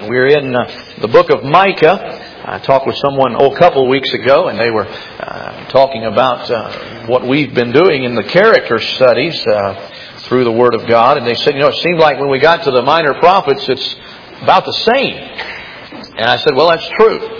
We're in the book of Micah. I talked with someone a couple of weeks ago, and they were talking about what we've been doing in the character studies through the Word of God. And they said, it seemed like when we got to the minor prophets, it's about the same. And I said, well, that's true.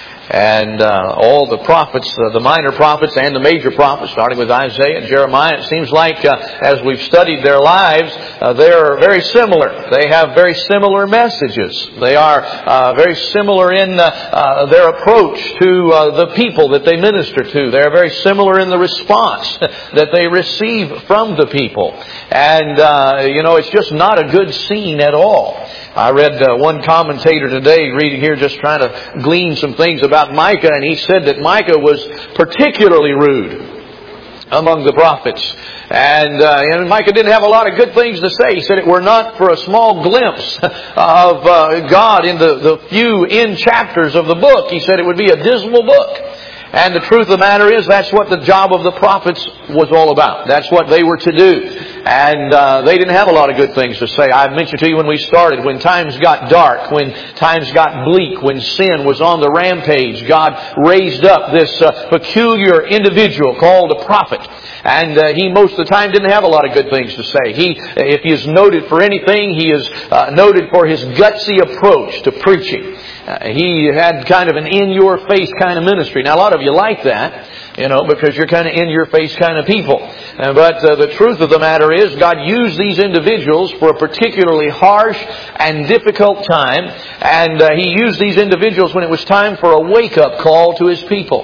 And all the prophets, the minor prophets and the major prophets, starting with Isaiah and Jeremiah, it seems like as we've studied their lives, they're very similar. They have very similar messages. They are very similar in their approach to the people that they minister to. They're very similar in the response that they receive from the people. And, it's just not a good scene at all. I read one commentator today, reading here, just trying to glean some things about Micah, and he said that Micah was particularly rude among the prophets. And Micah didn't have a lot of good things to say. He said it were not for a small glimpse of God in the few end chapters of the book. He said it would be a dismal book. And the truth of the matter is, that's what the job of the prophets was all about. That's what they were to do. And they didn't have a lot of good things to say. I mentioned to you when we started, when times got dark, when times got bleak, when sin was on the rampage, God raised up this peculiar individual called a prophet. And he most of the time didn't have a lot of good things to say. If he is noted for anything, he is noted for his gutsy approach to preaching. He had kind of an in-your-face kind of ministry. Now, a lot of you like that, because you're kind of in-your-face kind of people. But the truth of the matter is, God used these individuals for a particularly harsh and difficult time. And He used these individuals when it was time for a wake-up call to His people.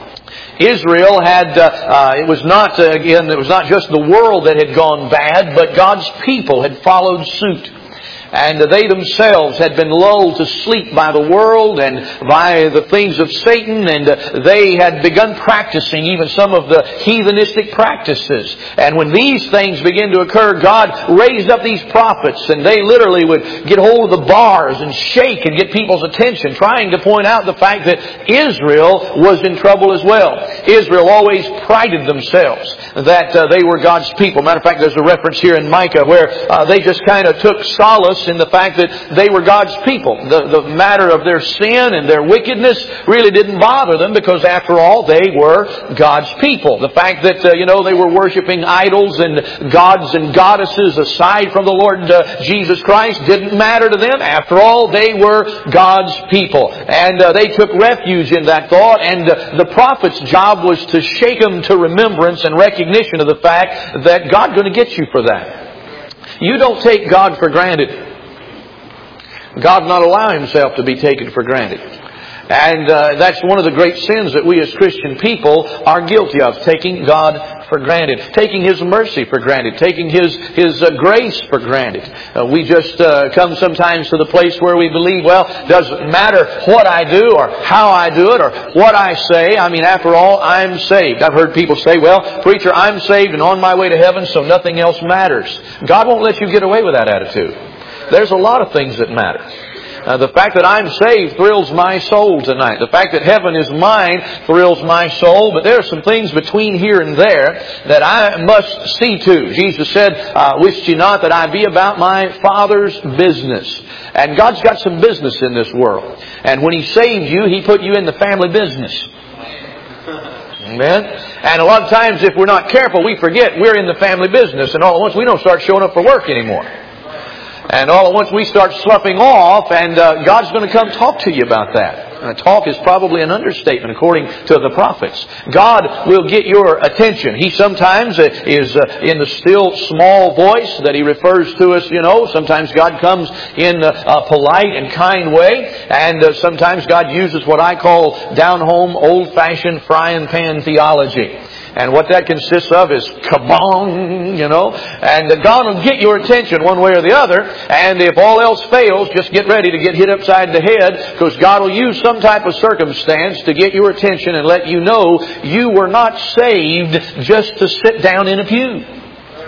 Israel had, it was not just the world that had gone bad, but God's people had followed suit. And they themselves had been lulled to sleep by the world and by the things of Satan, and they had begun practicing even some of the heathenistic practices. And when these things began to occur, God raised up these prophets, and they literally would get hold of the bars and shake and get people's attention, trying to point out the fact that Israel was in trouble as well. Israel always prided themselves that they were God's people. Matter of fact, there's a reference here in Micah where they just kind of took solace in the fact that they were God's people. The matter of their sin and their wickedness really didn't bother them, because after all, they were God's people. The fact that, they were worshiping idols and gods and goddesses aside from the Lord Jesus Christ didn't matter to them. After all, they were God's people. And they took refuge in that thought, and the prophet's job was to shake them to remembrance and recognition of the fact that God's going to get you for that. You don't take God for granted. God will not allow Himself to be taken for granted. And that's one of the great sins that we as Christian people are guilty of, taking God for granted, taking His mercy for granted, taking His grace for granted. We just come sometimes to the place where we believe, doesn't matter what I do or how I do it or what I say. After all, I'm saved. I've heard people say, preacher, I'm saved and on my way to heaven, so nothing else matters. God won't let you get away with that attitude. There's a lot of things that matter. The fact that I'm saved thrills my soul tonight. The fact that heaven is mine thrills my soul. But there are some things between here and there that I must see to. Jesus said, "Wist ye not that I be about my Father's business?" And God's got some business in this world. And when He saved you, He put you in the family business. Amen. And a lot of times, if we're not careful, we forget we're in the family business. And all at once, we don't start showing up for work anymore. And all at once we start sloughing off, and God's going to come talk to you about that. Talk is probably an understatement according to the prophets. God will get your attention. He sometimes is in the still small voice that He refers to us, Sometimes God comes in a polite and kind way. And sometimes God uses what I call down-home, old-fashioned frying pan theology. And what that consists of is kabong, and God will get your attention one way or the other. And if all else fails, just get ready to get hit upside the head, because God will use some type of circumstance to get your attention and let you know you were not saved just to sit down in a pew.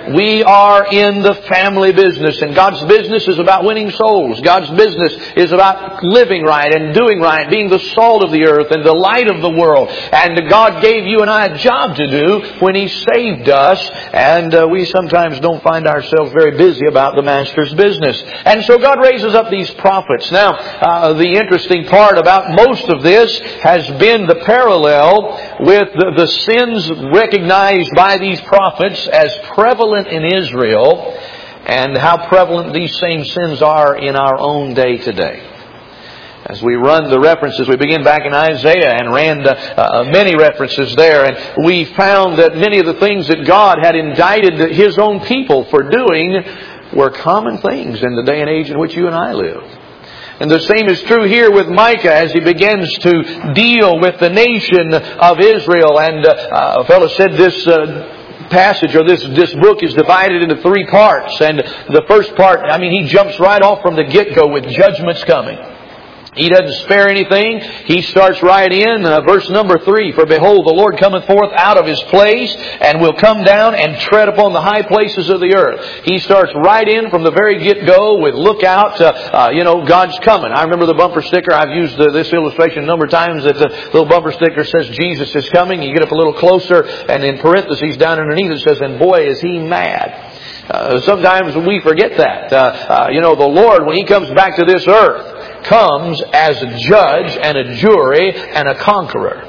We are in the family business, and God's business is about winning souls. God's business is about living right and doing right, being the salt of the earth and the light of the world. And God gave you and I a job to do when He saved us, and we sometimes don't find ourselves very busy about the Master's business. And so God raises up these prophets. Now, the interesting part about most of this has been the parallel with the sins recognized by these prophets as prevalent in Israel, and how prevalent these same sins are in our own day today. As we run the references, we begin back in Isaiah and ran many references there, and we found that many of the things that God had indicted His own people for doing were common things in the day and age in which you and I live. And the same is true here with Micah as he begins to deal with the nation of Israel. And a fellow said this passage, or this book, is divided into 3 parts. And the first part, he jumps right off from the get-go with judgments coming. He doesn't spare anything. He starts right in verse number 3. For behold, the Lord cometh forth out of His place, and will come down and tread upon the high places of the earth. He starts right in from the very get-go with look out, God's coming. I remember the bumper sticker. I've used this illustration a number of times. That the little bumper sticker says Jesus is coming. You get up a little closer, and in parentheses down underneath it says, and boy is He mad. Sometimes we forget that. The Lord, when He comes back to this earth, comes as a judge and a jury and a conqueror.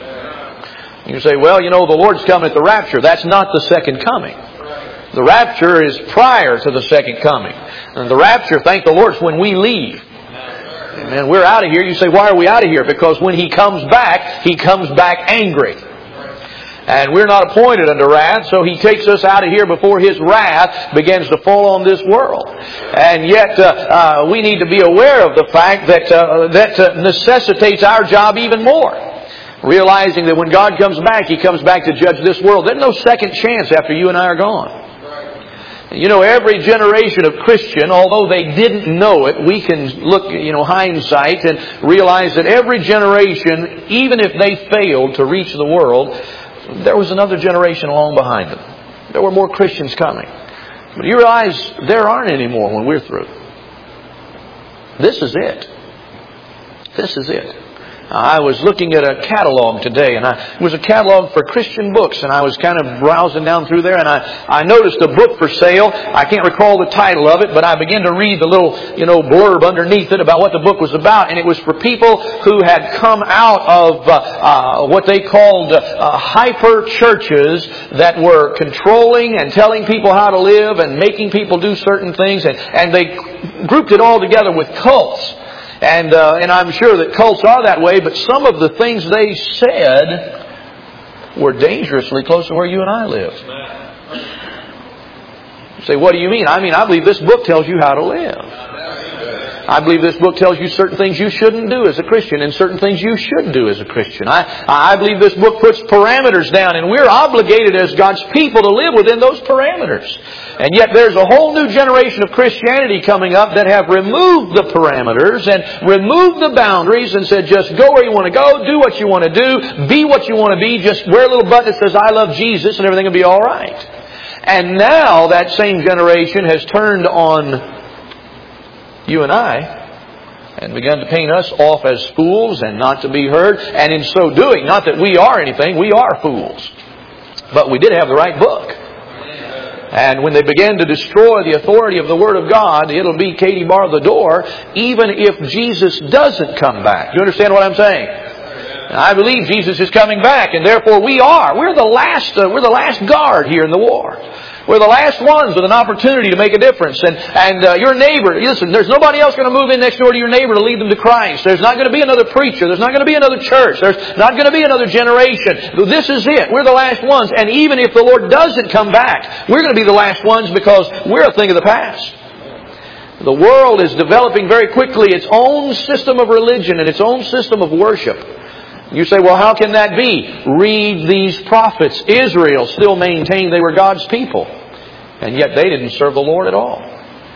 You say, well, the Lord's coming at the rapture. That's not the second coming. The rapture is prior to the second coming. And the rapture, thank the Lord, is when we leave. Amen. We're out of here. You say, why are we out of here? Because when He comes back angry. And we're not appointed unto wrath, so He takes us out of here before His wrath begins to fall on this world. And yet we need to be aware of the fact that necessitates our job even more. Realizing that when God comes back, He comes back to judge this world. There's no second chance after you and I are gone. Every generation of Christian, although they didn't know it, we can look, hindsight and realize that every generation, even if they failed to reach the world, there was another generation along behind them. There were more Christians coming. But you realize there aren't any more when we're through. This is it. This is it. I was looking at a catalog today, and it was a catalog for Christian books, and I was kind of browsing down through there, and I noticed a book for sale. I can't recall the title of it, but I began to read the little, blurb underneath it about what the book was about, and it was for people who had come out of what they called hyper churches that were controlling and telling people how to live and making people do certain things, and they grouped it all together with cults. And I'm sure that cults are that way, but some of the things they said were dangerously close to where you and I live. You say, what do you mean? I believe this book tells you how to live. I believe this book tells you certain things you shouldn't do as a Christian and certain things you should do as a Christian. I believe this book puts parameters down, and we're obligated as God's people to live within those parameters. And yet there's a whole new generation of Christianity coming up that have removed the parameters and removed the boundaries and said, just go where you want to go, do what you want to do, be what you want to be, just wear a little button that says, I love Jesus, and everything will be all right. And now that same generation has turned on you and I, and begun to paint us off as fools and not to be heard. And in so doing, not that we are anything, we are fools. But we did have the right book. And when they began to destroy the authority of the Word of God, it'll be Katie bar the door, even if Jesus doesn't come back. You understand what I'm saying? I believe Jesus is coming back, and therefore we're the last guard here in the war. We're the last ones with an opportunity to make a difference. And your neighbor, listen, there's nobody else going to move in next door to your neighbor to lead them to Christ. There's not going to be another preacher. There's not going to be another church. There's not going to be another generation. This is it. We're the last ones. And even if the Lord doesn't come back, we're going to be the last ones because we're a thing of the past. The world is developing very quickly its own system of religion and its own system of worship. You say, well, how can that be? Read these prophets. Israel still maintained they were God's people. And yet they didn't serve the Lord at all.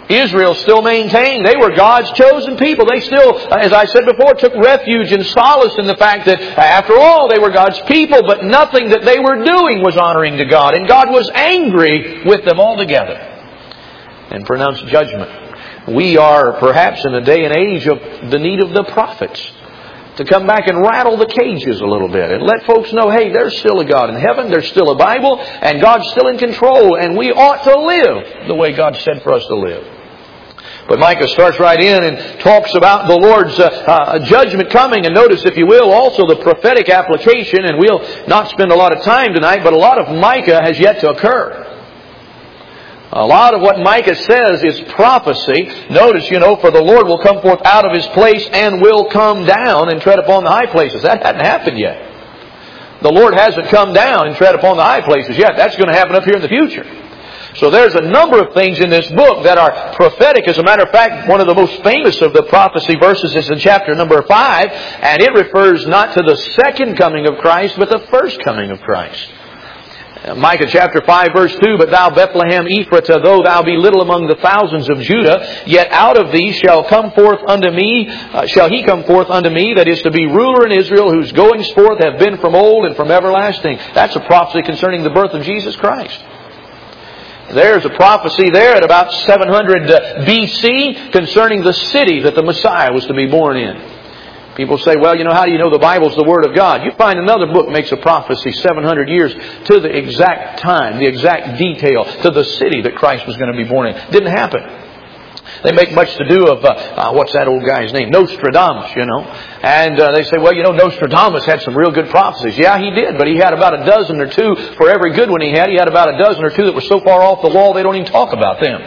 Israel still maintained they were God's chosen people. They still, as I said before, took refuge and solace in the fact that after all they were God's people, but nothing that they were doing was honoring to God. And God was angry with them altogether and pronounced judgment. We are perhaps in a day and age of the need of the prophets to come back and rattle the cages a little bit and let folks know, hey, there's still a God in heaven, there's still a Bible, and God's still in control, and we ought to live the way God said for us to live. But Micah starts right in and talks about the Lord's judgment coming. And notice, if you will, also the prophetic application. And we'll not spend a lot of time tonight, but a lot of Micah has yet to occur. A lot of what Micah says is prophecy. Notice, for the Lord will come forth out of His place and will come down and tread upon the high places. That hadn't happened yet. The Lord hasn't come down and tread upon the high places yet. That's going to happen up here in the future. So there's a number of things in this book that are prophetic. As a matter of fact, one of the most famous of the prophecy verses is in chapter number 5, and it refers not to the second coming of Christ, but the first coming of Christ. Micah chapter 5 verse 2, But thou Bethlehem Ephratah, though thou be little among the thousands of Judah, yet out of thee shall he come forth unto me, that is to be ruler in Israel, whose goings forth have been from old and from everlasting. That's a prophecy concerning the birth of Jesus Christ. There's a prophecy there at about 700 BC concerning the city that the Messiah was to be born in. People say, well, how do you know the Bible's the Word of God? You find another book makes a prophecy 700 years to the exact time, the exact detail, to the city that Christ was going to be born in. Didn't happen. They make much to do of, what's that old guy's name? Nostradamus, And they say, well, Nostradamus had some real good prophecies. Yeah, he did, but he had about a dozen or two for every good one he had. He had about a dozen or two that were so far off the wall they don't even talk about them.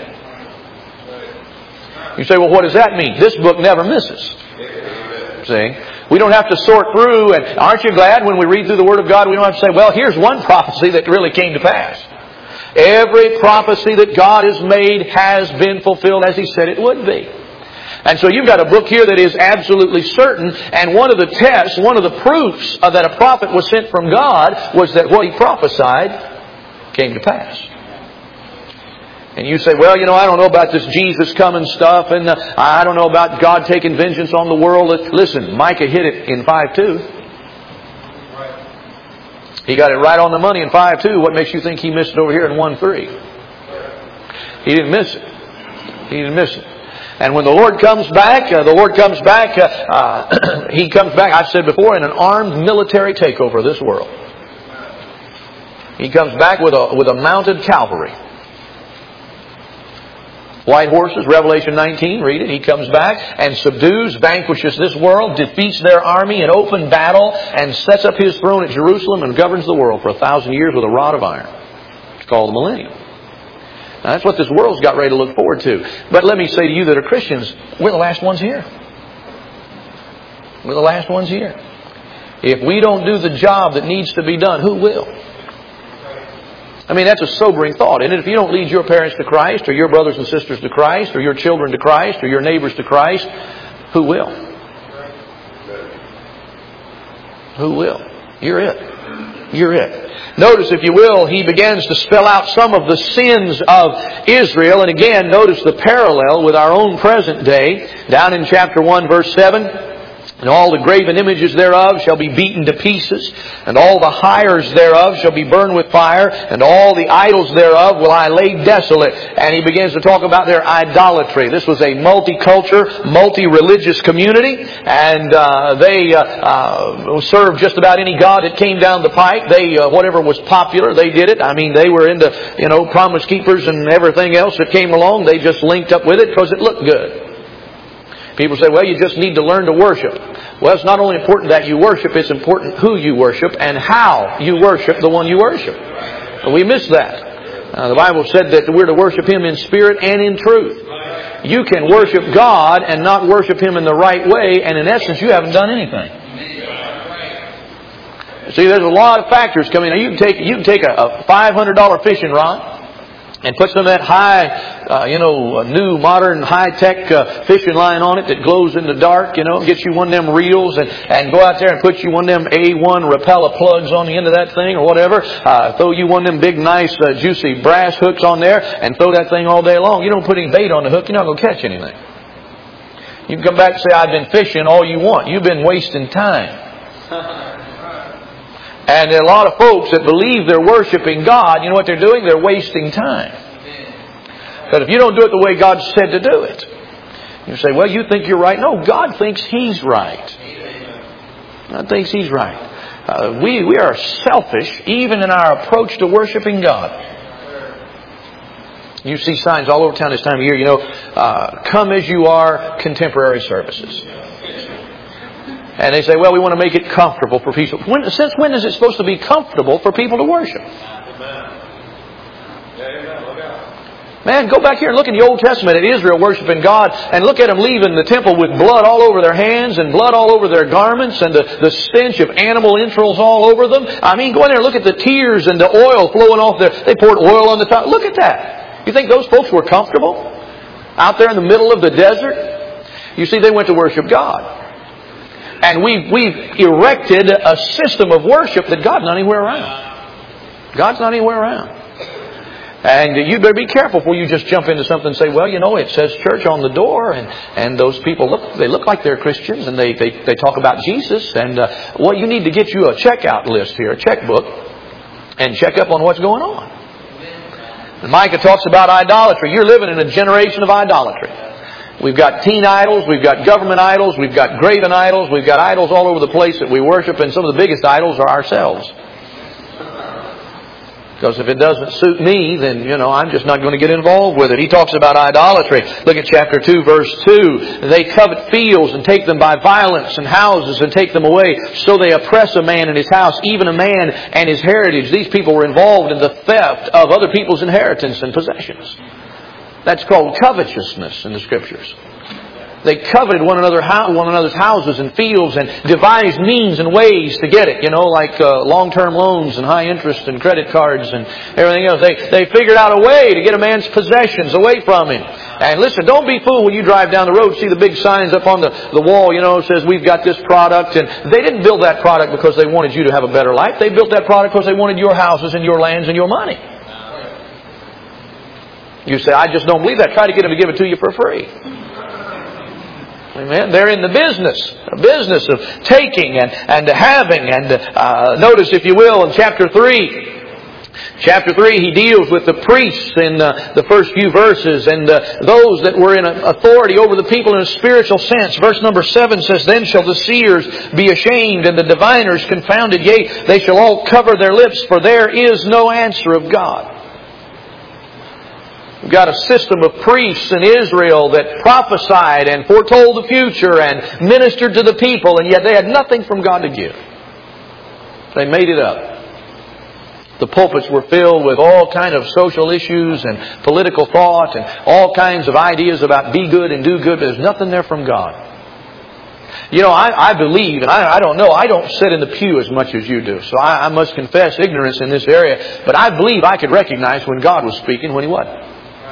You say, well, what does that mean? This book never misses. See? We don't have to sort through, and aren't you glad when we read through the Word of God, we don't have to say, well, here's one prophecy that really came to pass. Every prophecy that God has made has been fulfilled as He said it would be. And so you've got a book here that is absolutely certain, and one of the tests, one of the proofs that a prophet was sent from God was that what he prophesied came to pass. And you say, well, I don't know about this Jesus coming stuff, and I don't know about God taking vengeance on the world. Listen, Micah hit it in 5:2. He got it right on the money in 5:2. What makes you think He missed it over here in 1:3? He didn't miss it. He didn't miss it. And when the Lord comes back, He comes back, I've said before, in an armed military takeover of this world. He comes back with a mounted cavalry. White horses, Revelation 19, read it. He comes back and subdues, vanquishes this world, defeats their army in open battle, and sets up His throne at Jerusalem and governs the world for 1,000 years with a rod of iron. It's called the millennium. Now that's what this world's got ready to look forward to. But let me say to you that are Christians, we're the last ones here. We're the last ones here. If we don't do the job that needs to be done, who will? I mean, that's a sobering thought, isn't it? If you don't lead your parents to Christ, or your brothers and sisters to Christ, or your children to Christ, or your neighbors to Christ, who will? Who will? You're it. You're it. Notice, if you will, he begins to spell out some of the sins of Israel. And again, notice the parallel with our own present day. Down in chapter 1, verse 7. And all the graven images thereof shall be beaten to pieces, and all the hires thereof shall be burned with fire, and all the idols thereof will I lay desolate. And he begins to talk about their idolatry. This was a multicultural, multi-religious community, and they served just about any god that came down the pike. They whatever was popular, they did it. I mean, they were into promise keepers and everything else that came along. They just linked up with it because it looked good. People say, well, you just need to learn to worship. Well, it's not only important that you worship, it's important who you worship and how you worship the one you worship. But we miss that. The Bible said that we're to worship Him in spirit and in truth. You can worship God and not worship Him in the right way, and in essence, you haven't done anything. See, there's a lot of factors coming in. You can take a $500 fishing rod, and put some of that high, new modern high-tech fishing line on it that glows in the dark, get you one of them reels and go out there and put you one of them A1 Rapala plugs on the end of that thing or whatever. Throw you one of them big, nice, juicy brass hooks on there and throw that thing all day long. You don't put any bait on the hook, you're not going to catch anything. You can come back and say, I've been fishing all you want. You've been wasting time. And there are a lot of folks that believe they're worshiping God. You know what they're doing? They're wasting time. Because if you don't do it the way God said to do it, you say, well, you think you're right. No, God thinks He's right. God thinks He's right. We are selfish even in our approach to worshiping God. You see signs all over town this time of year, come as you are contemporary services. And they say, well, we want to make it comfortable for people. Since when is it supposed to be comfortable for people to worship? Man, go back here and look in the Old Testament at Israel worshiping God and look at them leaving the temple with blood all over their hands and blood all over their garments and the stench of animal entrails all over them. I mean, go in there and look at the tears and the oil flowing off there. They poured oil on the top. Look at that. You think those folks were comfortable out there in the middle of the desert? You see, they went to worship God. And we've erected a system of worship that God's not anywhere around. God's not anywhere around. And you better be careful before you just jump into something and say, well, it says church on the door, and those people look like they're Christians, and they talk about Jesus, and you need to get you a checkout list here, a checkbook, and check up on what's going on. And Micah talks about idolatry. You're living in a generation of idolatry. We've got teen idols, we've got government idols, we've got graven idols, we've got idols all over the place that we worship, and some of the biggest idols are ourselves. Because if it doesn't suit me, then, I'm just not going to get involved with it. He talks about idolatry. Look at chapter 2, verse 2. They covet fields and take them by violence, and houses and take them away. So they oppress a man in his house, even a man and his heritage. These people were involved in the theft of other people's inheritance and possessions. That's called covetousness in the Scriptures. They coveted one another's houses and fields and devised means and ways to get it. Like long-term loans and high interest and credit cards and everything else. They figured out a way to get a man's possessions away from him. And listen, don't be fooled when you drive down the road. See the big signs up on the wall, says we've got this product. And they didn't build that product because they wanted you to have a better life. They built that product because they wanted your houses and your lands and your money. You say, I just don't believe that. Try to get them to give it to you for free. Amen. They're in the business of taking and having. And notice, if you will, in chapter 3. Chapter 3, he deals with the priests in the first few verses and those that were in authority over the people in a spiritual sense. Verse number 7 says, Then shall the seers be ashamed and the diviners confounded. Yea, they shall all cover their lips, for there is no answer of God. We've got a system of priests in Israel that prophesied and foretold the future and ministered to the people, and yet they had nothing from God to give. They made it up. The pulpits were filled with all kind of social issues and political thought and all kinds of ideas about be good and do good, but there's nothing there from God. I believe, and I don't know, I don't sit in the pew as much as you do, so I must confess ignorance in this area, but I believe I could recognize when God was speaking, when He wasn't.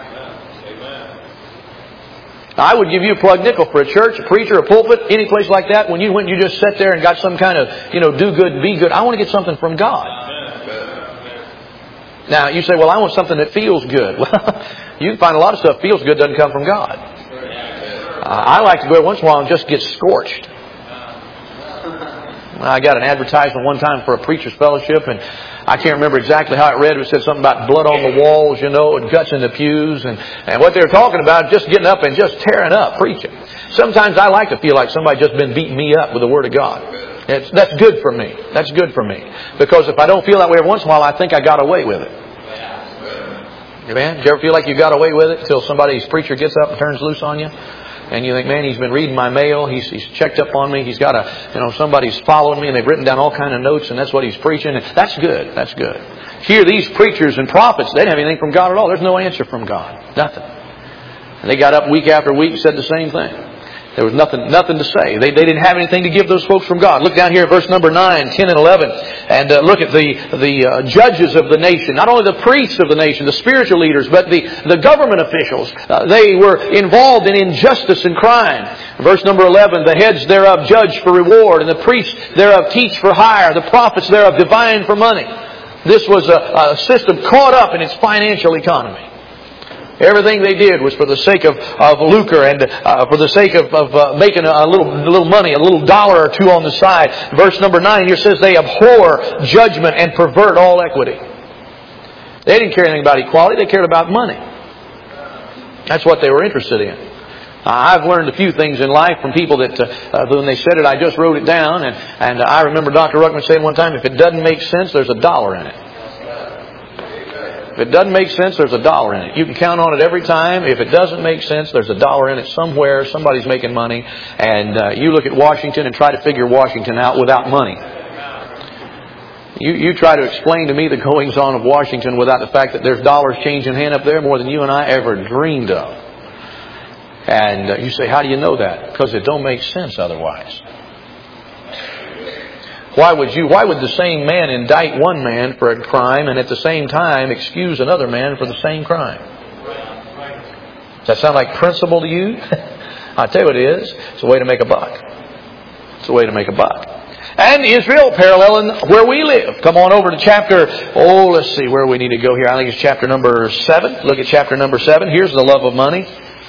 I would give you a plug nickel for a church, a preacher, a pulpit, any place like that. When you went, you just sat there and got some kind of, do good, be good. I want to get something from God. Now, you say, well, I want something that feels good. Well, you can find a lot of stuff feels good doesn't come from God. I like to go every once in a while and just get scorched. I got an advertisement one time for a preacher's fellowship, and I can't remember exactly how it read. It said something about blood on the walls, and guts in the pews. And what they were talking about, just getting up and just tearing up, preaching. Sometimes I like to feel like somebody just been beating me up with the Word of God. That's good for me. That's good for me. Because if I don't feel that way every once in a while, I think I got away with it. Amen? Did you ever feel like you got away with it until somebody's preacher gets up and turns loose on you? And you think, man, he's been reading my mail. He's checked up on me. He's got somebody's following me, and they've written down all kind of notes, and that's what he's preaching. And that's good. That's good. Here, these preachers and prophets, they didn't have anything from God at all. There's no answer from God. Nothing. And they got up week after week and said the same thing. There was nothing to say. They didn't have anything to give those folks from God. Look down here at verse number 9, 10, and 11. And look at the judges of the nation. Not only the priests of the nation, the spiritual leaders, but the government officials. They were involved in injustice and crime. Verse number 11, the heads thereof judge for reward, and the priests thereof teach for hire, the prophets thereof divine for money. This was a system caught up in its financial economy. Everything they did was for the sake of lucre and for the sake of making a little money, a little dollar or two on the side. Verse number 9 here says they abhor judgment and pervert all equity. They didn't care anything about equality. They cared about money. That's what they were interested in. I've learned a few things in life from people that when they said it, I just wrote it down. And I remember Dr. Ruckman saying one time, if it doesn't make sense, there's $1 in it. If it doesn't make sense, there's $1 in it. You can count on it every time. If it doesn't make sense, there's $1 in it somewhere. Somebody's making money. And you look at Washington and try to figure Washington out without money. You try to explain to me the goings on of Washington without the fact that there's dollars changing hand up there more than you and I ever dreamed of. And you say, how do you know that? Because it don't make sense otherwise. Why would the same man indict one man for a crime and at the same time excuse another man for the same crime? Does that sound like principle to you? I'll tell you what it is. It's a way to make a buck. It's a way to make a buck. And Israel paralleling where we live. Come on over to chapter, let's see where we need to go here. I think it's chapter number 7. Look at chapter number 7. Here's the love of money.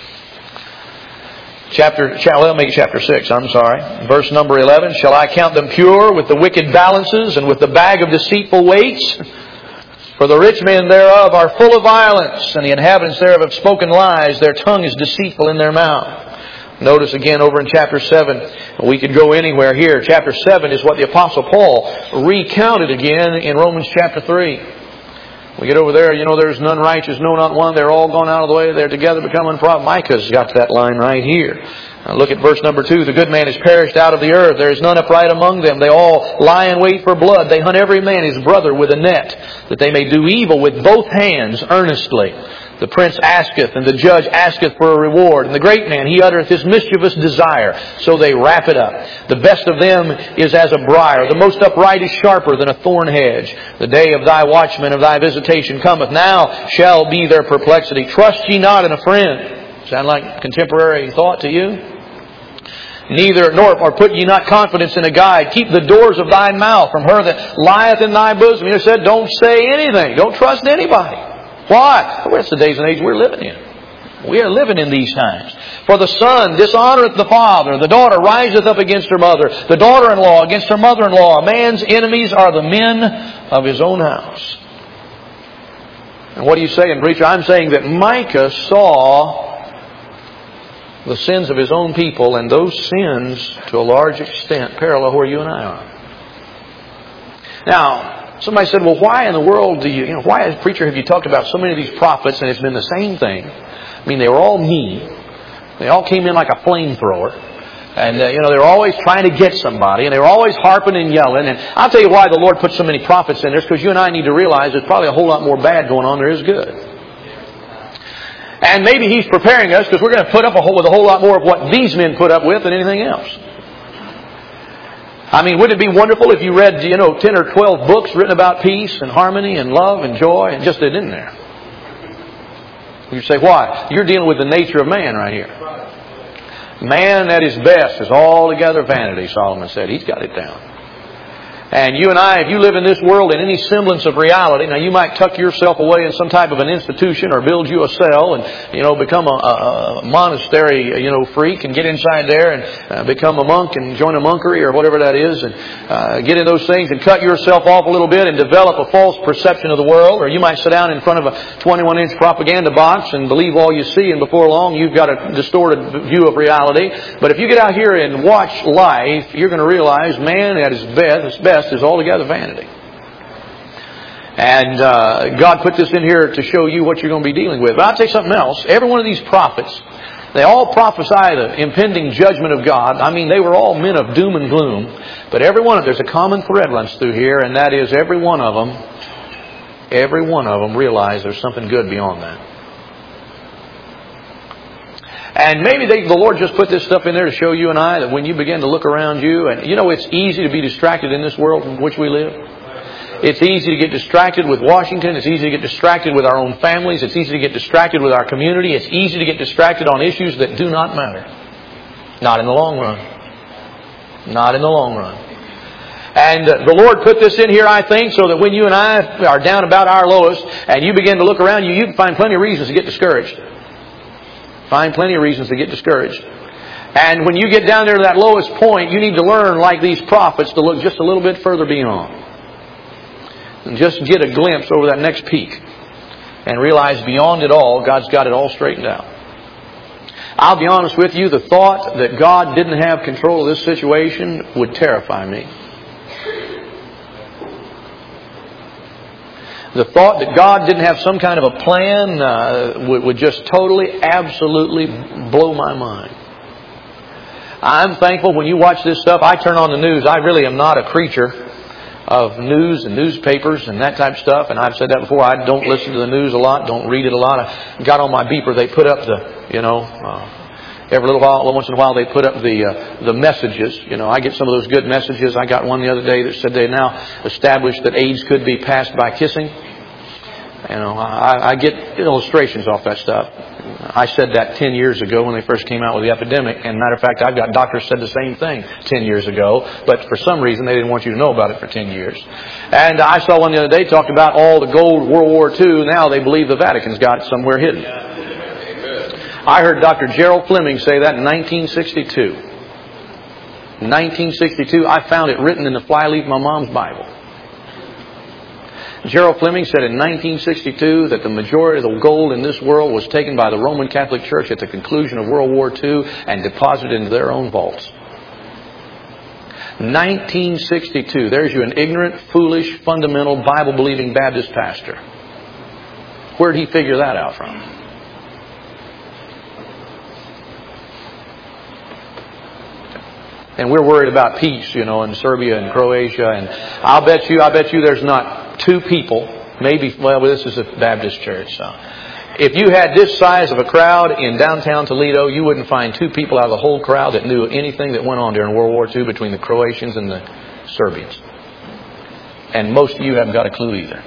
Make it chapter 6, I'm sorry. Verse number 11. Shall I count them pure with the wicked balances and with the bag of deceitful weights? For the rich men thereof are full of violence, and the inhabitants thereof have spoken lies. Their tongue is deceitful in their mouth. Notice again over in chapter 7. We could go anywhere here. Chapter 7 is what the Apostle Paul recounted again in Romans chapter 3. We get over there, there's none righteous, no, not one. They're all gone out of the way. They're together become unprofitable. Micah's got that line right here. Look at verse number 2. The good man is perished out of the earth. There is none upright among them. They all lie in wait for blood. They hunt every man his brother with a net, that they may do evil with both hands earnestly. The prince asketh, and the judge asketh for a reward. And the great man, he uttereth his mischievous desire. So they wrap it up. The best of them is as a briar. The most upright is sharper than a thorn hedge. The day of thy watchman, of thy visitation cometh. Now shall be their perplexity. Trust ye not in a friend. Sound like contemporary thought to you? Nor put ye not confidence in a guide. Keep the doors of thy mouth from her that lieth in thy bosom. He said, don't say anything. Don't trust anybody. Why? Well, that's the days and age we're living in. We are living in these times. For the son dishonoreth the father. The daughter riseth up against her mother. The daughter-in-law against her mother-in-law. A man's enemies are the men of his own house. And what are you saying, preacher? I'm saying that Micah saw the sins of his own people, and those sins, to a large extent, parallel where you and I are. Now, somebody said, well, why in the world why as preacher have you talked about so many of these prophets and it's been the same thing? I mean, they were all mean. They all came in like a flamethrower. And, they were always trying to get somebody. And they were always harping and yelling. And I'll tell you why the Lord put so many prophets in there. It's because you and I need to realize there's probably a whole lot more bad going on than there is good. And maybe He's preparing us because we're going to put up with a whole lot more of what these men put up with than anything else. I mean, wouldn't it be wonderful if you read, 10 or 12 books written about peace and harmony and love and joy and just it in there? You say, why? You're dealing with the nature of man right here. Man at his best is altogether vanity, Solomon said. He's got it down. And you and I, if you live in this world in any semblance of reality, now you might tuck yourself away in some type of an institution or build you a cell and, become a monastery, freak and get inside there and become a monk and join a monkery or whatever that is and get in those things and cut yourself off a little bit and develop a false perception of the world. Or you might sit down in front of a 21-inch propaganda box and believe all you see, and before long you've got a distorted view of reality. But if you get out here and watch life, you're going to realize man at his best is altogether vanity. And God put this in here to show you what you're going to be dealing with. But I'll tell you something else. Every one of these prophets, they all prophesied the impending judgment of God. I mean, they were all men of doom and gloom. But every one of them, there's a common thread runs through here, and that is every one of them realized there's something good beyond that. And maybe the Lord just put this stuff in there to show you and I that when you begin to look around you, and you know it's easy to be distracted in this world in which we live. It's easy to get distracted with Washington. It's easy to get distracted with our own families. It's easy to get distracted with our community. It's easy to get distracted on issues that do not matter. Not in the long run. Not in the long run. And the Lord put this in here, I think, so that when you and I are down about our lowest and you begin to look around you, you can find plenty of reasons to get discouraged. Find plenty of reasons to get discouraged. And when you get down there to that lowest point, you need to learn, like these prophets, to look just a little bit further beyond. And just get a glimpse over that next peak. And realize beyond it all, God's got it all straightened out. I'll be honest with you, the thought that God didn't have control of this situation would terrify me. The thought that God didn't have some kind of a plan would just totally, absolutely blow my mind. I'm thankful when you watch this stuff. I turn on the news. I really am not a creature of news and newspapers and that type of stuff. And I've said that before. I don't listen to the news a lot. Don't read it a lot. I got on my beeper. They put up every little while, once in a while, they put up the messages. I get some of those good messages. I got one the other day that said they now established that AIDS could be passed by kissing. I get illustrations off that stuff. I said that 10 years ago when they first came out with the epidemic. And matter of fact, I've got doctors said the same thing 10 years ago. But for some reason, they didn't want you to know about it for 10 years. And I saw one the other day talked about all the gold World War II. Now they believe the Vatican's got it somewhere hidden. I heard Dr. Gerald Fleming say that in 1962. 1962, I found it written in the flyleaf of my mom's Bible. Gerald Fleming said in 1962 that the majority of the gold in this world was taken by the Roman Catholic Church at the conclusion of World War II and deposited into their own vaults. 1962. There's you an ignorant, foolish, fundamental, Bible-believing Baptist pastor. Where did he figure that out from? And we're worried about peace, in Serbia and Croatia. And I'll bet you there's not two people, this is a Baptist church. So if you had this size of a crowd in downtown Toledo, you wouldn't find two people out of the whole crowd that knew anything that went on during World War II between the Croatians and the Serbians. And most of you haven't got a clue either.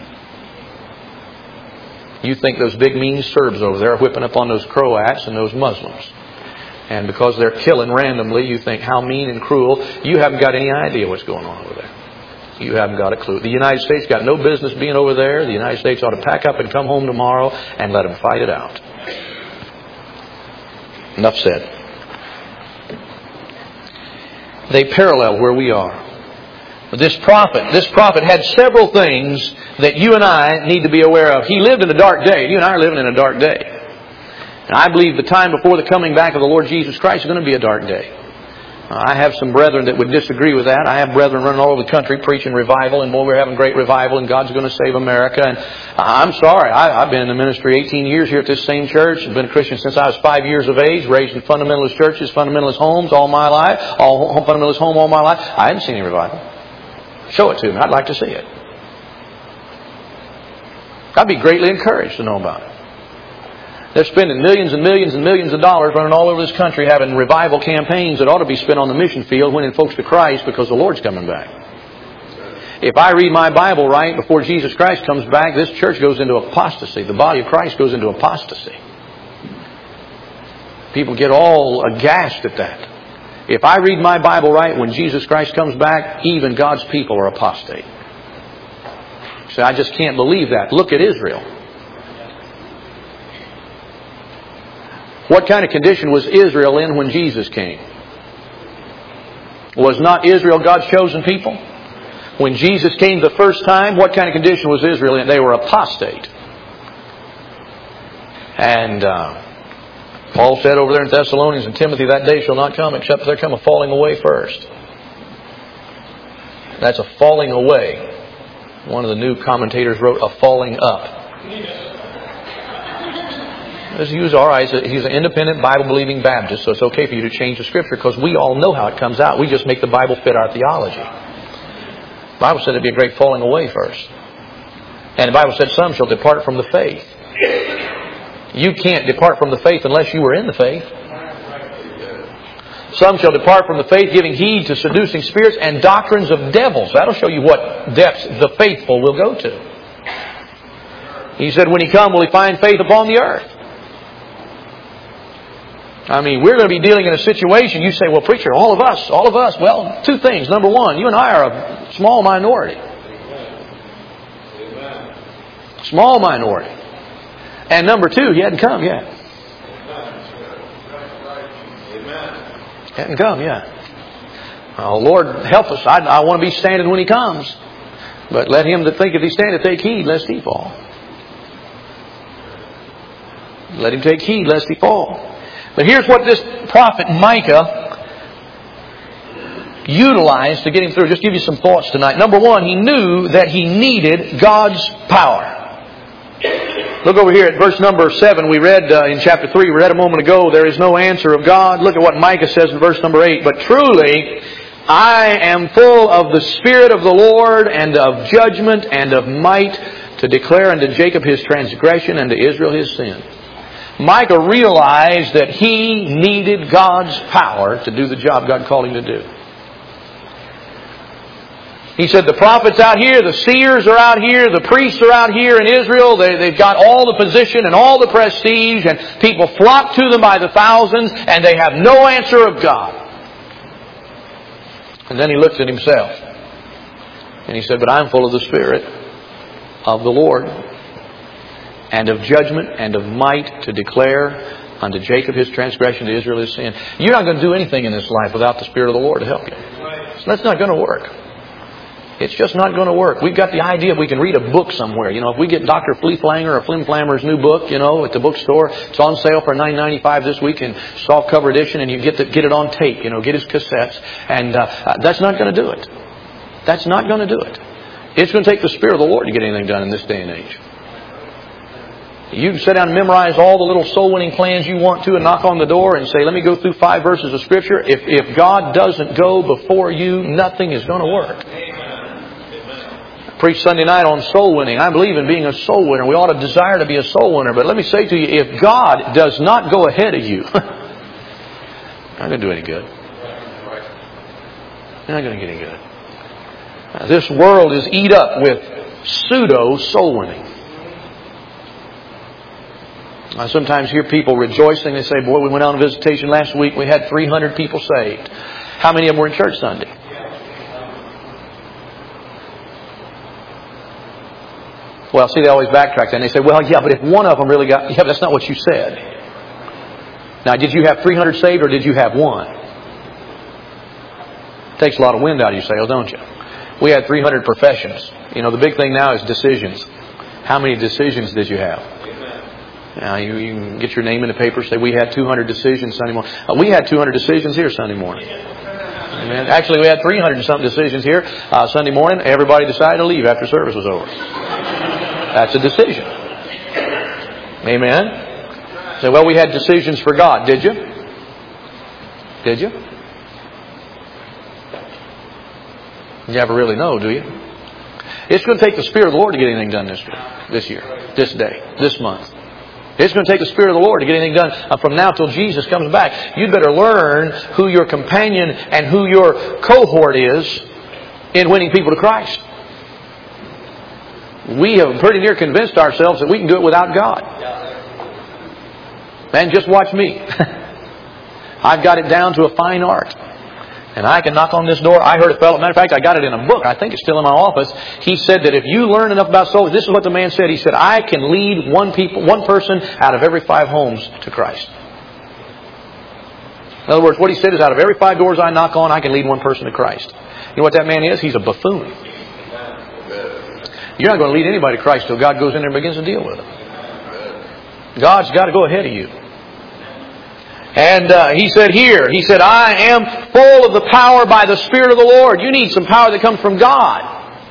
You think those big mean Serbs over there are whipping up on those Croats and those Muslims. And because they're killing randomly, you think how mean and cruel. You haven't got any idea what's going on over there. You haven't got a clue. The United States got no business being over there. The United States ought to pack up and come home tomorrow and let them fight it out. Enough said. They parallel where we are. This prophet had several things that you and I need to be aware of. He lived in a dark day. You and I are living in a dark day. And I believe the time before the coming back of the Lord Jesus Christ is going to be a dark day. I have some brethren that would disagree with that. I have brethren running all over the country preaching revival, and boy, we're having great revival, and God's going to save America. And I'm sorry, I've been in the ministry 18 years here at this same church. I've been a Christian since I was 5 years of age, raised in fundamentalist churches, fundamentalist homes all my life, fundamentalist home all my life. I haven't seen any revival. Show it to me. I'd like to see it. I'd be greatly encouraged to know about it. They're spending millions and millions and millions of dollars running all over this country having revival campaigns that ought to be spent on the mission field, winning folks to Christ because the Lord's coming back. If I read my Bible right, before Jesus Christ comes back, this church goes into apostasy. The body of Christ goes into apostasy. People get all aghast at that. If I read my Bible right, when Jesus Christ comes back, even God's people are apostate. So I just can't believe that. Look at Israel. What kind of condition was Israel in when Jesus came? Was not Israel God's chosen people? When Jesus came the first time, what kind of condition was Israel in? They were apostate. And Paul said over there in Thessalonians and Timothy, that day shall not come except there come a falling away first. That's a falling away. One of the new commentators wrote a falling up. He was all right. He's an independent Bible-believing Baptist, so it's okay for you to change the Scripture because we all know how it comes out. We just make the Bible fit our theology. The Bible said it'd be a great falling away first. And the Bible said some shall depart from the faith. You can't depart from the faith unless you were in the faith. Some shall depart from the faith, giving heed to seducing spirits and doctrines of devils. That'll show you what depths the faithful will go to. He said, when He comes, will He find faith upon the earth? I mean, we're going to be dealing in a situation, you say, well, preacher, all of us. Well, two things. Number one, you and I are a small minority. Small minority. And number two, He hadn't come yet. He hadn't come yet. Oh, Lord, help us. I want to be standing when He comes. But let him that thinketh he standeth take heed lest he fall. Let him take heed lest he fall. But here's what this prophet Micah utilized to get him through. Just give you some thoughts tonight. Number one, he knew that he needed God's power. Look over here at verse number 7. We read in chapter 3, we read a moment ago, there is no answer of God. Look at what Micah says in verse number 8. But truly, I am full of the Spirit of the Lord and of judgment and of might to declare unto Jacob his transgression and to Israel his sin. Micah realized that he needed God's power to do the job God called him to do. He said the prophets out here, the seers are out here, the priests are out here in Israel. They've got all the position and all the prestige, and people flock to them by the thousands, and they have no answer of God. And then he looked at himself, and he said, but I'm full of the Spirit of the Lord, and of judgment, and of might to declare unto Jacob his transgression, to Israel his sin. You're not going to do anything in this life without the Spirit of the Lord to help you. So that's not going to work. It's just not going to work. We've got the idea we can read a book somewhere. You know, if we get Dr. Fleaflanger or Flim Flammer's new book, you know, at the bookstore, it's on sale for $9.95 this week in softcover edition, and you get it on tape, you know, get his cassettes. And that's not going to do it. That's not going to do it. It's going to take the Spirit of the Lord to get anything done in this day and age. You can sit down and memorize all the little soul-winning plans you want to and knock on the door and say, let me go through 5 verses of Scripture. If God doesn't go before you, nothing is going to work. Preached Sunday night on soul winning. I believe in being a soul winner. We ought to desire to be a soul winner. But let me say to you, if God does not go ahead of you, you're not going to do any good. You're not going to get any good. This world is eat up with pseudo soul winning. I sometimes hear people rejoicing. They say, boy, we went on a visitation last week. We had 300 people saved. How many of them were in church Sunday? Well, see, they always backtrack and they say, well, yeah, but if one of them really got... Yeah, but that's not what you said. Now, did you have 300 saved or did you have one? It takes a lot of wind out of your sails, don't you? We had 300 professions. You know, the big thing now is decisions. How many decisions did you have? Now, you can get your name in the paper, say we had 200 decisions Sunday morning. We had 200 decisions here Sunday morning. Amen. Actually, we had 300 and something decisions here Sunday morning. Everybody decided to leave after service was over. That's a decision. Amen. So, well, we had decisions for God. Did you? Did you? You never really know, do you? It's going to take the Spirit of the Lord to get anything done this year, this day, this month. It's going to take the Spirit of the Lord to get anything done from now till Jesus comes back. You'd better learn who your companion and who your cohort is in winning people to Christ. We have pretty near convinced ourselves that we can do it without God. Man, just watch me. I've got it down to a fine art. And I can knock on this door. I heard a fellow, matter of fact, I got it in a book. I think it's still in my office. He said that if you learn enough about souls, this is what the man said. He said, I can lead one person out of every 5 homes to Christ. In other words, what he said is out of every 5 doors I knock on, I can lead one person to Christ. You know what that man is? He's a buffoon. You're not going to lead anybody to Christ till God goes in there and begins to deal with them. God's got to go ahead of you. And he said here, he said, I am full of the power by the Spirit of the Lord. You need some power that comes from God.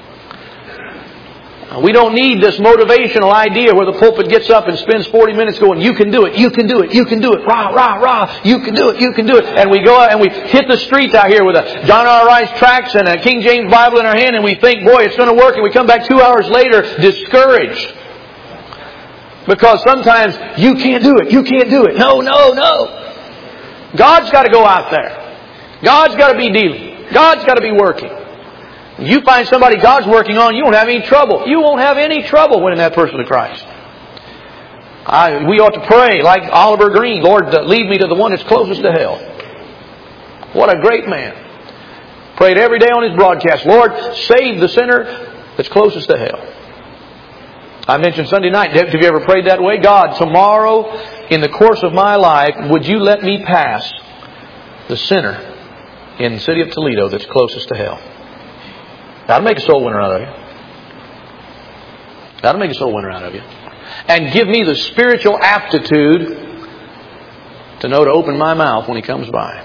We don't need this motivational idea where the pulpit gets up and spends 40 minutes going, you can do it, you can do it, you can do it, rah, rah, rah, you can do it, you can do it. And we go out and we hit the streets out here with a John R. Rice tracts and a King James Bible in our hand, and we think, boy, it's going to work. And we come back 2 hours later discouraged. Because sometimes you can't do it, you can't do it. No. God's got to go out there. God's got to be dealing. God's got to be working. You find somebody God's working on, you won't have any trouble. You won't have any trouble winning that person to Christ. We ought to pray like Oliver Green, Lord, lead me to the one that's closest to hell. What a great man. Prayed every day on his broadcast, Lord, save the sinner that's closest to hell. I mentioned Sunday night, have you ever prayed that way? God, tomorrow, in the course of my life, would you let me pass the sinner in the city of Toledo that's closest to hell? That'll make a soul winner out of you. That'll make a soul winner out of you. And give me the spiritual aptitude to know to open my mouth when he comes by.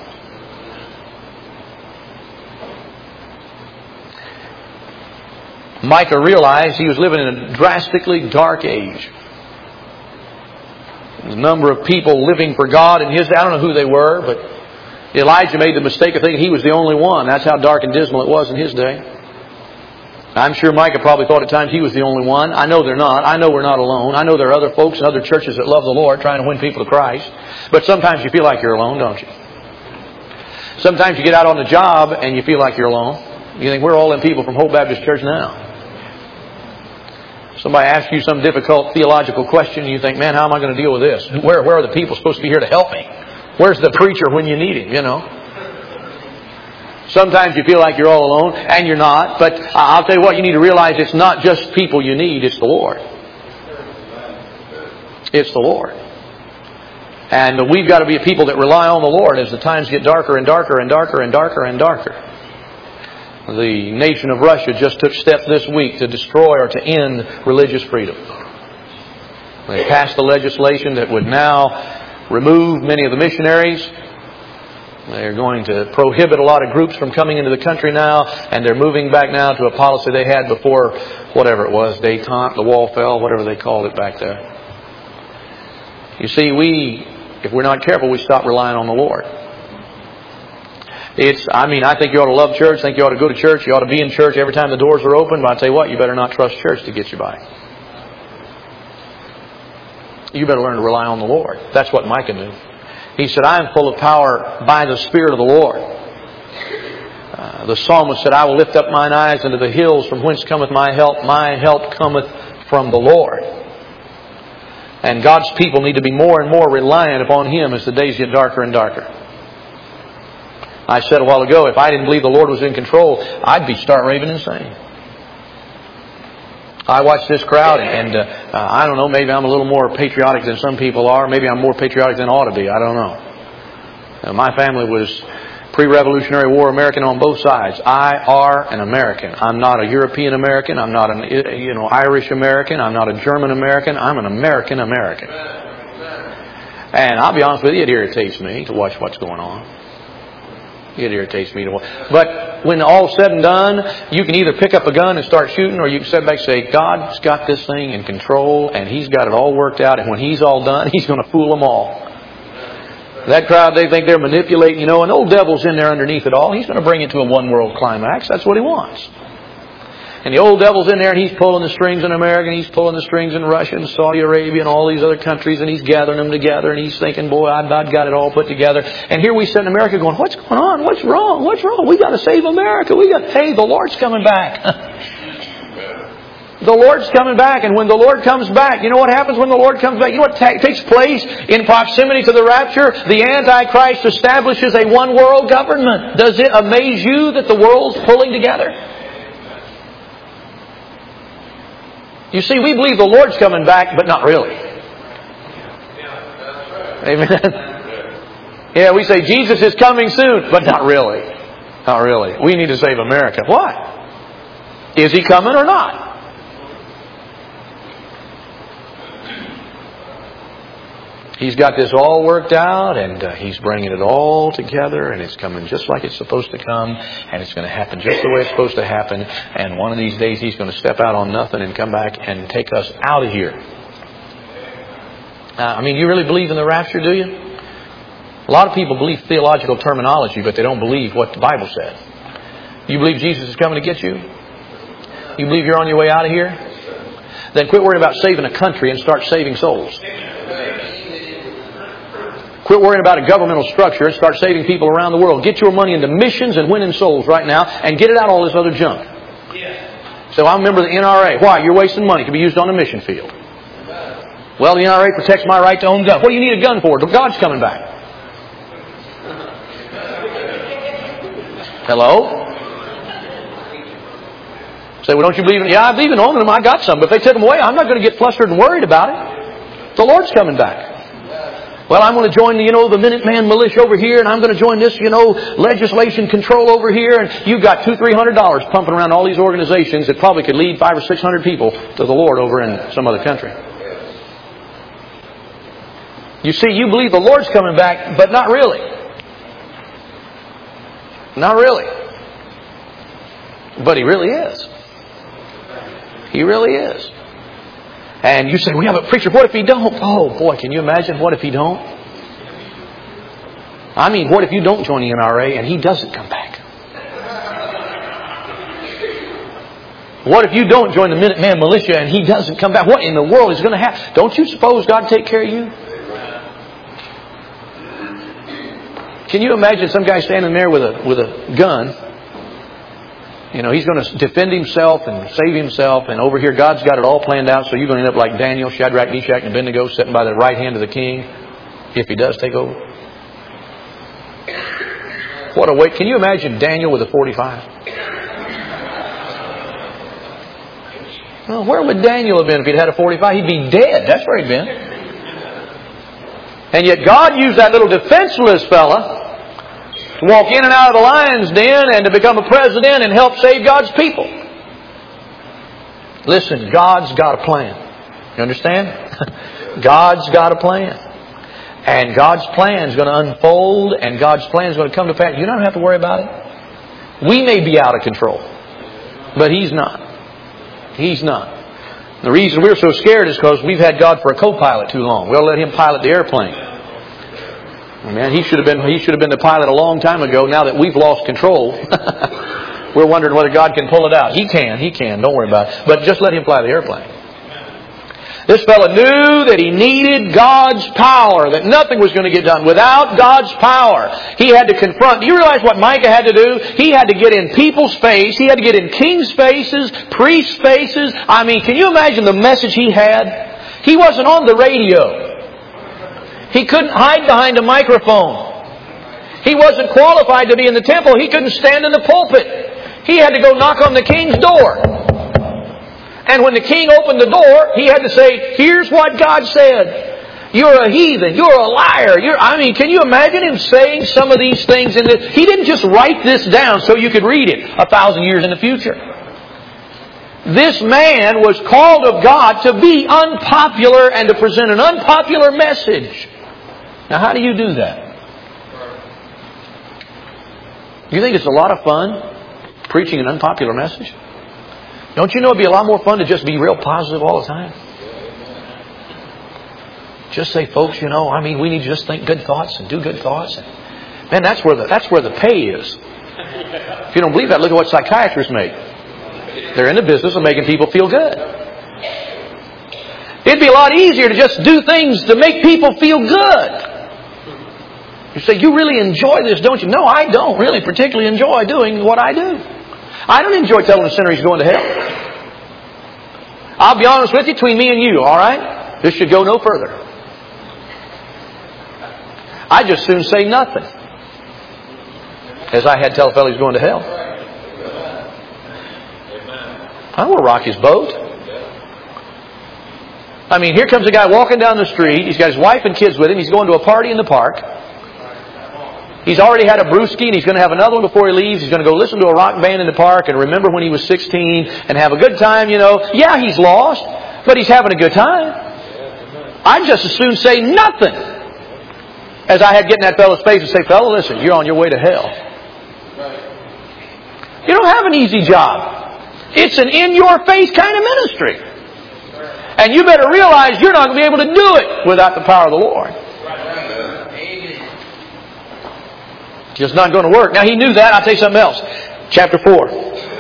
Micah realized he was living in a drastically dark age. There's a number of people living for God in his... I don't know who they were, but Elijah made the mistake of thinking he was the only one. That's how dark and dismal it was in his day. I'm sure Micah probably thought at times he was the only one. I know they're not. I know we're not alone. I know there are other folks in other churches that love the Lord trying to win people to Christ. But sometimes you feel like you're alone, don't you? Sometimes you get out on the job and you feel like you're alone. You think, we're all in people from Hope Baptist Church now. Somebody asks you some difficult theological question and you think, man, how am I going to deal with this? Where are the people supposed to be here to help me? Where's the preacher when you need him, you know? Sometimes you feel like you're all alone, and you're not. But I'll tell you what, you need to realize it's not just people you need, it's the Lord. It's the Lord. And we've got to be a people that rely on the Lord as the times get darker and darker and darker and darker and darker. The nation of Russia just took steps this week to destroy or to end religious freedom. They passed the legislation that would now remove many of the missionaries. They're going to prohibit a lot of groups from coming into the country now, and they're moving back now to a policy they had before, whatever it was, détente, the wall fell, whatever they called it back there. You see, if we're not careful, we stop relying on the Lord. I think you ought to love church, I think you ought to go to church, you ought to be in church every time the doors are open, but I'll tell you what, you better not trust church to get you by. You better learn to rely on the Lord. That's what Micah knew. He said, I am full of power by the Spirit of the Lord. The psalmist said, I will lift up mine eyes unto the hills from whence cometh my help. My help cometh from the Lord. And God's people need to be more and more reliant upon Him as the days get darker and darker. I said a while ago, if I didn't believe the Lord was in control, I'd be stark raving insane. I watch this crowd and I don't know, maybe I'm a little more patriotic than some people are. Maybe I'm more patriotic than I ought to be. I don't know. My family was pre-Revolutionary War American on both sides. I are an American. I'm not a European American. I'm not an Irish American. I'm not a German American. I'm an American American. And I'll be honest with you, it irritates me to watch what's going on. It irritates me to watch. But when all's said and done, you can either pick up a gun and start shooting, or you can sit back and say, God's got this thing in control, and He's got it all worked out, and when He's all done, He's going to fool them all. That crowd, they think they're manipulating, and the old devil's in there underneath it all. He's going to bring it to a one-world climax. That's what he wants. And the old devil's in there, and he's pulling the strings in America, and he's pulling the strings in Russia and Saudi Arabia and all these other countries, and he's gathering them together, and he's thinking, boy, I've got it all put together. And here we sit in America going, what's going on? What's wrong? What's wrong? We got to save America. Hey, the Lord's coming back. The Lord's coming back, and when the Lord comes back, you know what happens when the Lord comes back? You know what takes place in proximity to the rapture? The Antichrist establishes a one-world government. Does it amaze you that the world's pulling together? You see, we believe the Lord's coming back, but not really. Amen. Yeah, we say Jesus is coming soon, but not really. Not really. We need to save America. Why? Is He coming or not? He's got this all worked out, and He's bringing it all together, and it's coming just like it's supposed to come, and it's going to happen just the way it's supposed to happen, and one of these days He's going to step out on nothing and come back and take us out of here. You really believe in the rapture, do you? A lot of people believe theological terminology, but they don't believe what the Bible said. You believe Jesus is coming to get you? You believe you're on your way out of here? Then quit worrying about saving a country and start saving souls. Quit worrying about a governmental structure and start saving people around the world. Get your money into missions and winning souls right now and get it out all this other junk. So I'm a member of the NRA. Why? You're wasting money to be used on a mission field. Well, the NRA protects my right to own guns. What do you need a gun for? God's coming back. Hello? Say, well, don't you believe in... Yeah, I believe in owning them. I got some. But if they took them away, I'm not going to get flustered and worried about it. The Lord's coming back. Well, I'm going to join, the Minuteman militia over here, and I'm going to join this, legislation control over here, and you've got $200-300 pumping around all these organizations that probably could lead 500 or 600 people to the Lord over in some other country. You see, you believe the Lord's coming back, but not really. Not really. But He really is. He really is. And you say, well, yeah, but preacher, what if He don't? Oh, boy, can you imagine what if He don't? I mean, what if you don't join the NRA and He doesn't come back? What if you don't join the Minuteman militia and He doesn't come back? What in the world is going to happen? Don't you suppose God will take care of you? Can you imagine some guy standing there with a gun? He's going to defend himself and save himself. And over here, God's got it all planned out. So you're going to end up like Daniel, Shadrach, Meshach, and Abednego, sitting by the right hand of the king, if he does take over. What a weight. Can you imagine Daniel with a 45? Well, where would Daniel have been if he'd had a 45? He'd be dead. That's where he'd been. And yet God used that little defenseless fella to walk in and out of the lion's den and to become a president and help save God's people. Listen, God's got a plan. You understand? God's got a plan. And God's plan is going to unfold and God's plan is going to come to pass. You don't have to worry about it. We may be out of control, but He's not. He's not. The reason we're so scared is because we've had God for a co-pilot too long. We'll let Him pilot the airplane. Man, He should have been the pilot a long time ago. Now that we've lost control, we're wondering whether God can pull it out. He can. Don't worry about it. But just let Him fly the airplane. This fellow knew that he needed God's power, that nothing was going to get done without God's power. He had to confront. Do you realize what Micah had to do? He had to get in people's face. He had to get in kings' faces, priests' faces. I mean, can you imagine the message he had? He wasn't on the radio. He couldn't hide behind a microphone. He wasn't qualified to be in the temple. He couldn't stand in the pulpit. He had to go knock on the king's door. And when the king opened the door, he had to say, here's what God said. You're a heathen. You're a liar. Can you imagine him saying some of these things? He didn't just write this down so you could read it 1,000 years in the future. This man was called of God to be unpopular and to present an unpopular message. Now, how do you do that? Do you think it's a lot of fun preaching an unpopular message? Don't you know it'd be a lot more fun to just be real positive all the time? Just say, folks, we need to just think good thoughts and do good thoughts. Man, that's where the pay is. If you don't believe that, look at what psychiatrists make. They're in the business of making people feel good. It'd be a lot easier to just do things to make people feel good. You say, you really enjoy this, don't you? No, I don't really particularly enjoy doing what I do. I don't enjoy telling a sinner he's going to hell. I'll be honest with you, between me and you, all right? This should go no further. I just soon say nothing as I had to tell a fellow he's going to hell. I don't want to rock his boat. Here comes a guy walking down the street. He's got his wife and kids with him. He's going to a party in the park. He's already had a brewski and he's going to have another one before he leaves. He's going to go listen to a rock band in the park and remember when he was 16 and have a good time, Yeah, he's lost, but he's having a good time. I'd just as soon say nothing as I had get in that fellow's face and say, fellow, listen, you're on your way to hell. You don't have an easy job. It's an in-your-face kind of ministry. And you better realize you're not going to be able to do it without the power of the Lord. Just not going to work. Now, he knew that. I'll tell you something else. Chapter 4.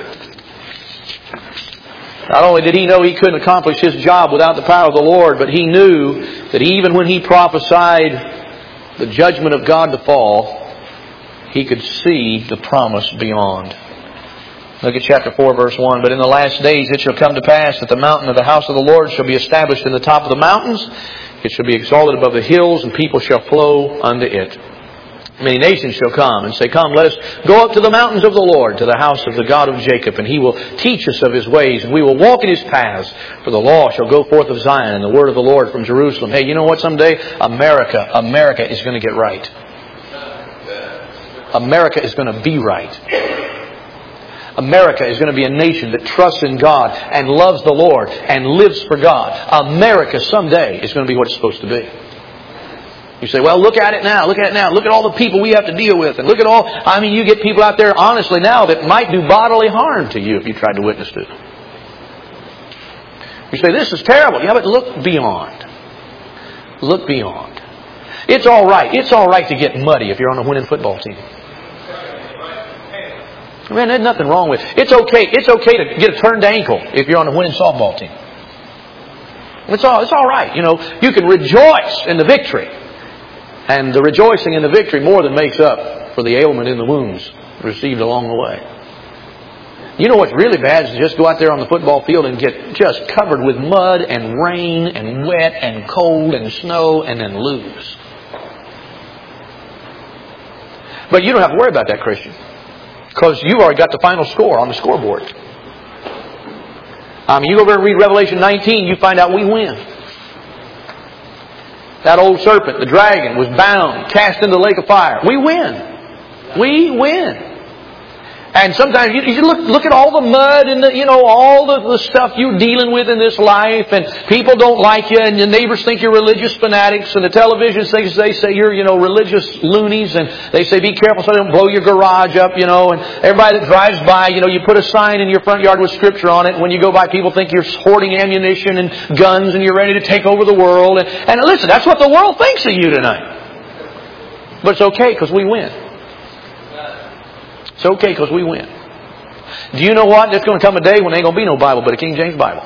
Not only did he know he couldn't accomplish his job without the power of the Lord, but he knew that even when he prophesied the judgment of God to fall, he could see the promise beyond. Look at chapter 4, verse 1. But in the last days it shall come to pass that the mountain of the house of the Lord shall be established in the top of the mountains. It shall be exalted above the hills, and people shall flow unto it. Many nations shall come and say, Come, let us go up to the mountains of the Lord, to the house of the God of Jacob, and He will teach us of His ways, and we will walk in His paths. For the law shall go forth of Zion, and the word of the Lord from Jerusalem. Hey, you know what? Someday America is going to get right. America is going to be right. America is going to be a nation that trusts in God and loves the Lord and lives for God. America someday is going to be what it's supposed to be. You say, well, look at it now. Look at it now. Look at all the people we have to deal with. And look at all, you get people out there, honestly, now that might do bodily harm to you if you tried to witness to them. You say, this is terrible. Yeah, but look beyond. Look beyond. It's all right. It's all right to get muddy if you're on a winning football team. Man, there's nothing wrong with it. It's okay to get a turned ankle if you're on a winning softball team. It's all right. You know, you can rejoice in the victory. And the rejoicing in the victory more than makes up for the ailment in the wounds received along the way. You know what's really bad is to just go out there on the football field and get just covered with mud and rain and wet and cold and snow and then lose. But you don't have to worry about that, Christian. Because you've already got the final score on the scoreboard. You go over and read Revelation 19, you find out we win. That old serpent, the dragon, was bound, cast into the lake of fire. We win. We win. And sometimes you look at all the mud and all the stuff you're dealing with in this life, and people don't like you, and your neighbors think you're religious fanatics, and the television they say you're religious loonies, and they say be careful so they don't blow your garage up, and everybody that drives by, you put a sign in your front yard with scripture on it, and when you go by, people think you're hoarding ammunition and guns and you're ready to take over the world. And listen, that's what the world thinks of you tonight. But it's okay because we win. It's okay because we win. Do you know what? There's going to come a day when there ain't going to be no Bible but a King James Bible.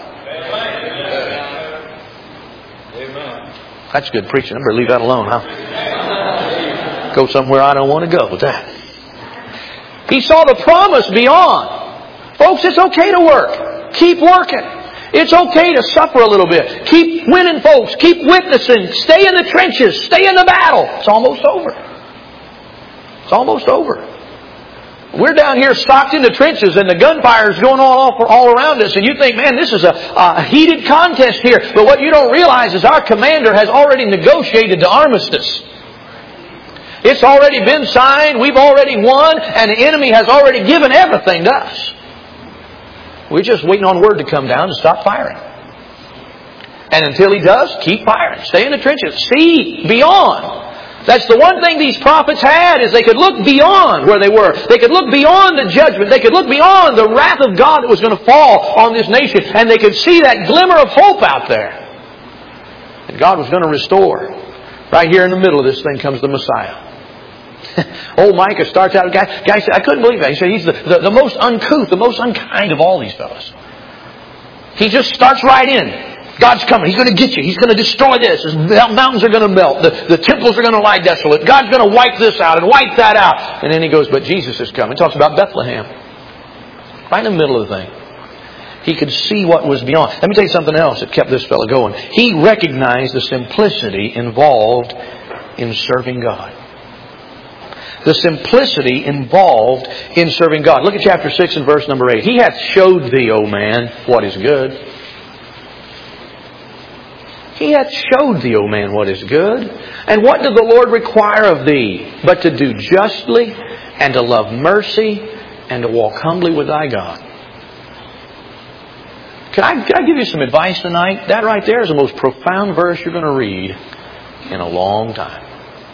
Amen. That's good preaching. I better leave that alone, huh? Go somewhere I don't want to go with that. He saw the promise beyond. Folks, it's okay to work. Keep working. It's okay to suffer a little bit. Keep winning folks. Keep witnessing. Stay in the trenches. Stay in the battle. It's almost over. It's almost over. We're down here socked in the trenches and the gunfire is going on all around us, and you think, man, this is a heated contest here. But what you don't realize is our commander has already negotiated the armistice. It's already been signed, we've already won, and the enemy has already given everything to us. We're just waiting on word to come down to stop firing. And until he does, keep firing. Stay in the trenches. See beyond. That's the one thing these prophets had, is they could look beyond where they were. They could look beyond the judgment. They could look beyond the wrath of God that was going to fall on this nation. And they could see that glimmer of hope out there. And God was going to restore. Right here in the middle of this thing comes the Messiah. Old Micah starts out, guy said, I couldn't believe that. He said he's the most uncouth, the most unkind of all these fellows. He just starts right in. God's coming. He's going to get you. He's going to destroy this. The mountains are going to melt. The temples are going to lie desolate. God's going to wipe this out and wipe that out. And then he goes, but Jesus is coming. He talks about Bethlehem. Right in the middle of the thing. He could see what was beyond. Let me tell you something else that kept this fellow going. He recognized the simplicity involved in serving God. The simplicity involved in serving God. Look at chapter 6 and verse number 8. He hath showed thee, O man, what is good. He hath showed thee, O man, what is good. And what does the Lord require of thee? But to do justly, and to love mercy, and to walk humbly with thy God. Can I give you some advice tonight? That right there is the most profound verse you're going to read in a long time.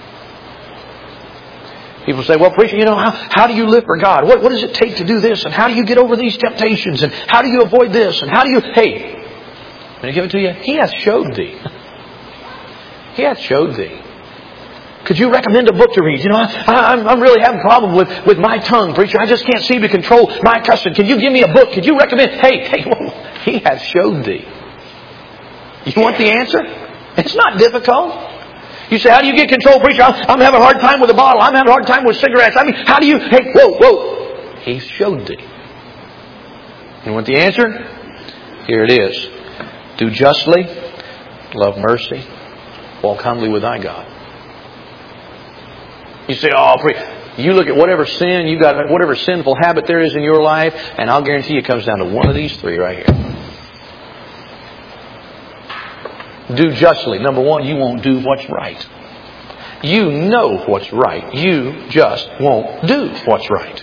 People say, well, preacher, how do you live for God? What does it take to do this? And how do you get over these temptations? And how do you avoid this? And how do you... Hey, I'm going to give it to you. He hath showed thee. He hath showed thee. Could you recommend a book to read? I'm really having a problem with my tongue, preacher. I just can't seem to control my cussing. Can you give me a book? Could you recommend? Hey, he hath showed thee. You want the answer? It's not difficult. You say, how do you get control, preacher? I'm having a hard time with the bottle. I'm having a hard time with cigarettes. I mean, how do you... Hey, whoa. He showed thee. You want the answer? Here it is. Do justly, love mercy, walk humbly with thy God. You say, you look at whatever sin you got, whatever sinful habit there is in your life, and I'll guarantee you it comes down to one of these three right here. Do justly. Number one, you won't do what's right. You know what's right. You just won't do what's right.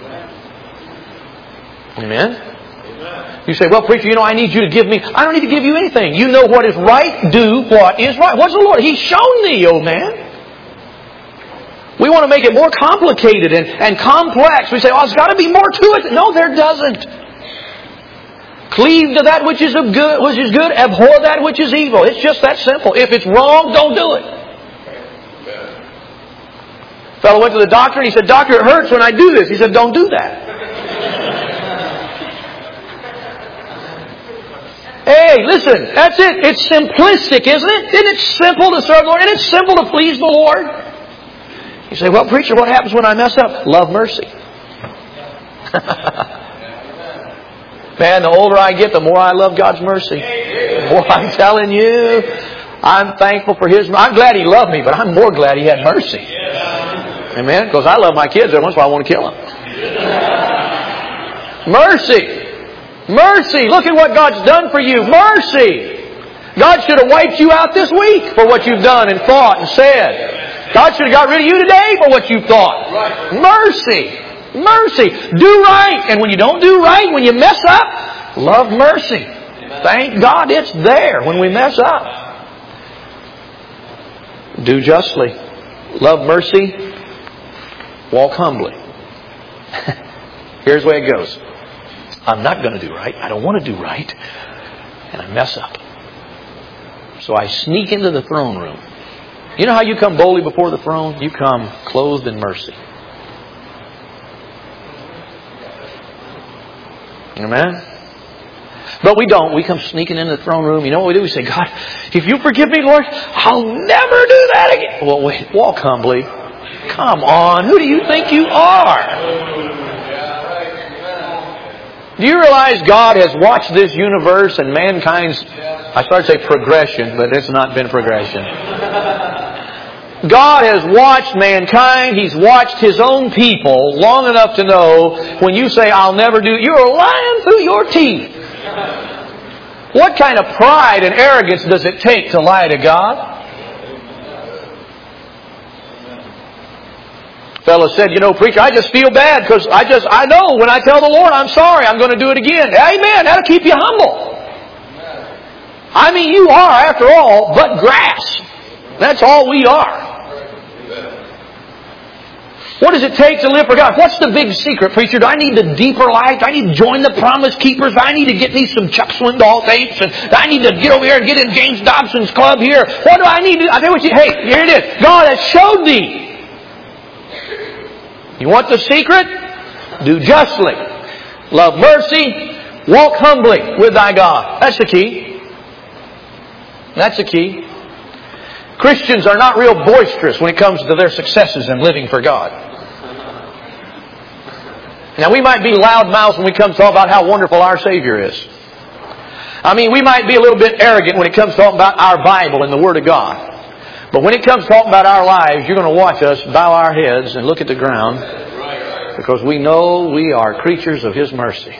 Amen? You say, well, preacher, I need you to give me... I don't need to give you anything. You know what is right. Do what is right. What's the Lord? He's shown thee, oh man. We want to make it more complicated and complex. We say, there's got to be more to it. No, there doesn't. Cleave to that which is good. Abhor that which is evil. It's just that simple. If it's wrong, don't do it. A fellow went to the doctor and he said, doctor, it hurts when I do this. He said, don't do that. Hey, listen, that's it. It's simplistic, isn't it? Isn't it simple to serve the Lord? Isn't it simple to please the Lord? You say, well, preacher, what happens when I mess up? Love mercy. Man, the older I get, the more I love God's mercy. Boy, I'm telling you, I'm thankful for His mercy. I'm glad He loved me, but I'm more glad He had mercy. Amen? Because I love my kids every once in a while I want to kill them. Mercy. Mercy. Look at what God's done for you. Mercy. God should have wiped you out this week for what you've done and thought and said. God should have got rid of you today for what you thought. Mercy. Mercy. Do right. And when you don't do right, when you mess up, love mercy. Thank God it's there when we mess up. Do justly. Love mercy. Walk humbly. Here's the way it goes. I'm not going to do right. I don't want to do right. And I mess up. So I sneak into the throne room. You know how you come boldly before the throne? You come clothed in mercy. Amen? But we don't. We come sneaking into the throne room. You know what we do? We say, God, if you forgive me, Lord, I'll never do that again. Well, wait. Walk humbly. Come on. Who do you think you are? Do you realize God has watched this universe and mankind's, I started to say progression, but it's not been progression. God has watched mankind. He's watched His own people long enough to know when you say, I'll never do it, you're lying through your teeth. What kind of pride and arrogance does it take to lie to God? Fellow said, preacher, I just feel bad because I know when I tell the Lord I'm sorry, I'm going to do it again. Amen. That'll keep you humble. I mean, you are, after all, but grass. That's all we are. What does it take to live for God? What's the big secret, preacher? Do I need the deeper life? Do I need to join the Promise Keepers? Do I need to get me some Chuck Swindoll tapes? And do I need to get over here and get in James Dobson's club here? What do I need to do? I tell you what hey, here it is. God has showed thee. You want the secret? Do justly. Love mercy. Walk humbly with thy God. That's the key. That's the key. Christians are not real boisterous when it comes to their successes in living for God. Now, we might be loud-mouthed when we come to talk about how wonderful our Savior is. I mean, we might be a little bit arrogant when it comes to talking about our Bible and the Word of God. But when it comes to talking about our lives, you're going to watch us bow our heads and look at the ground because we know we are creatures of His mercy.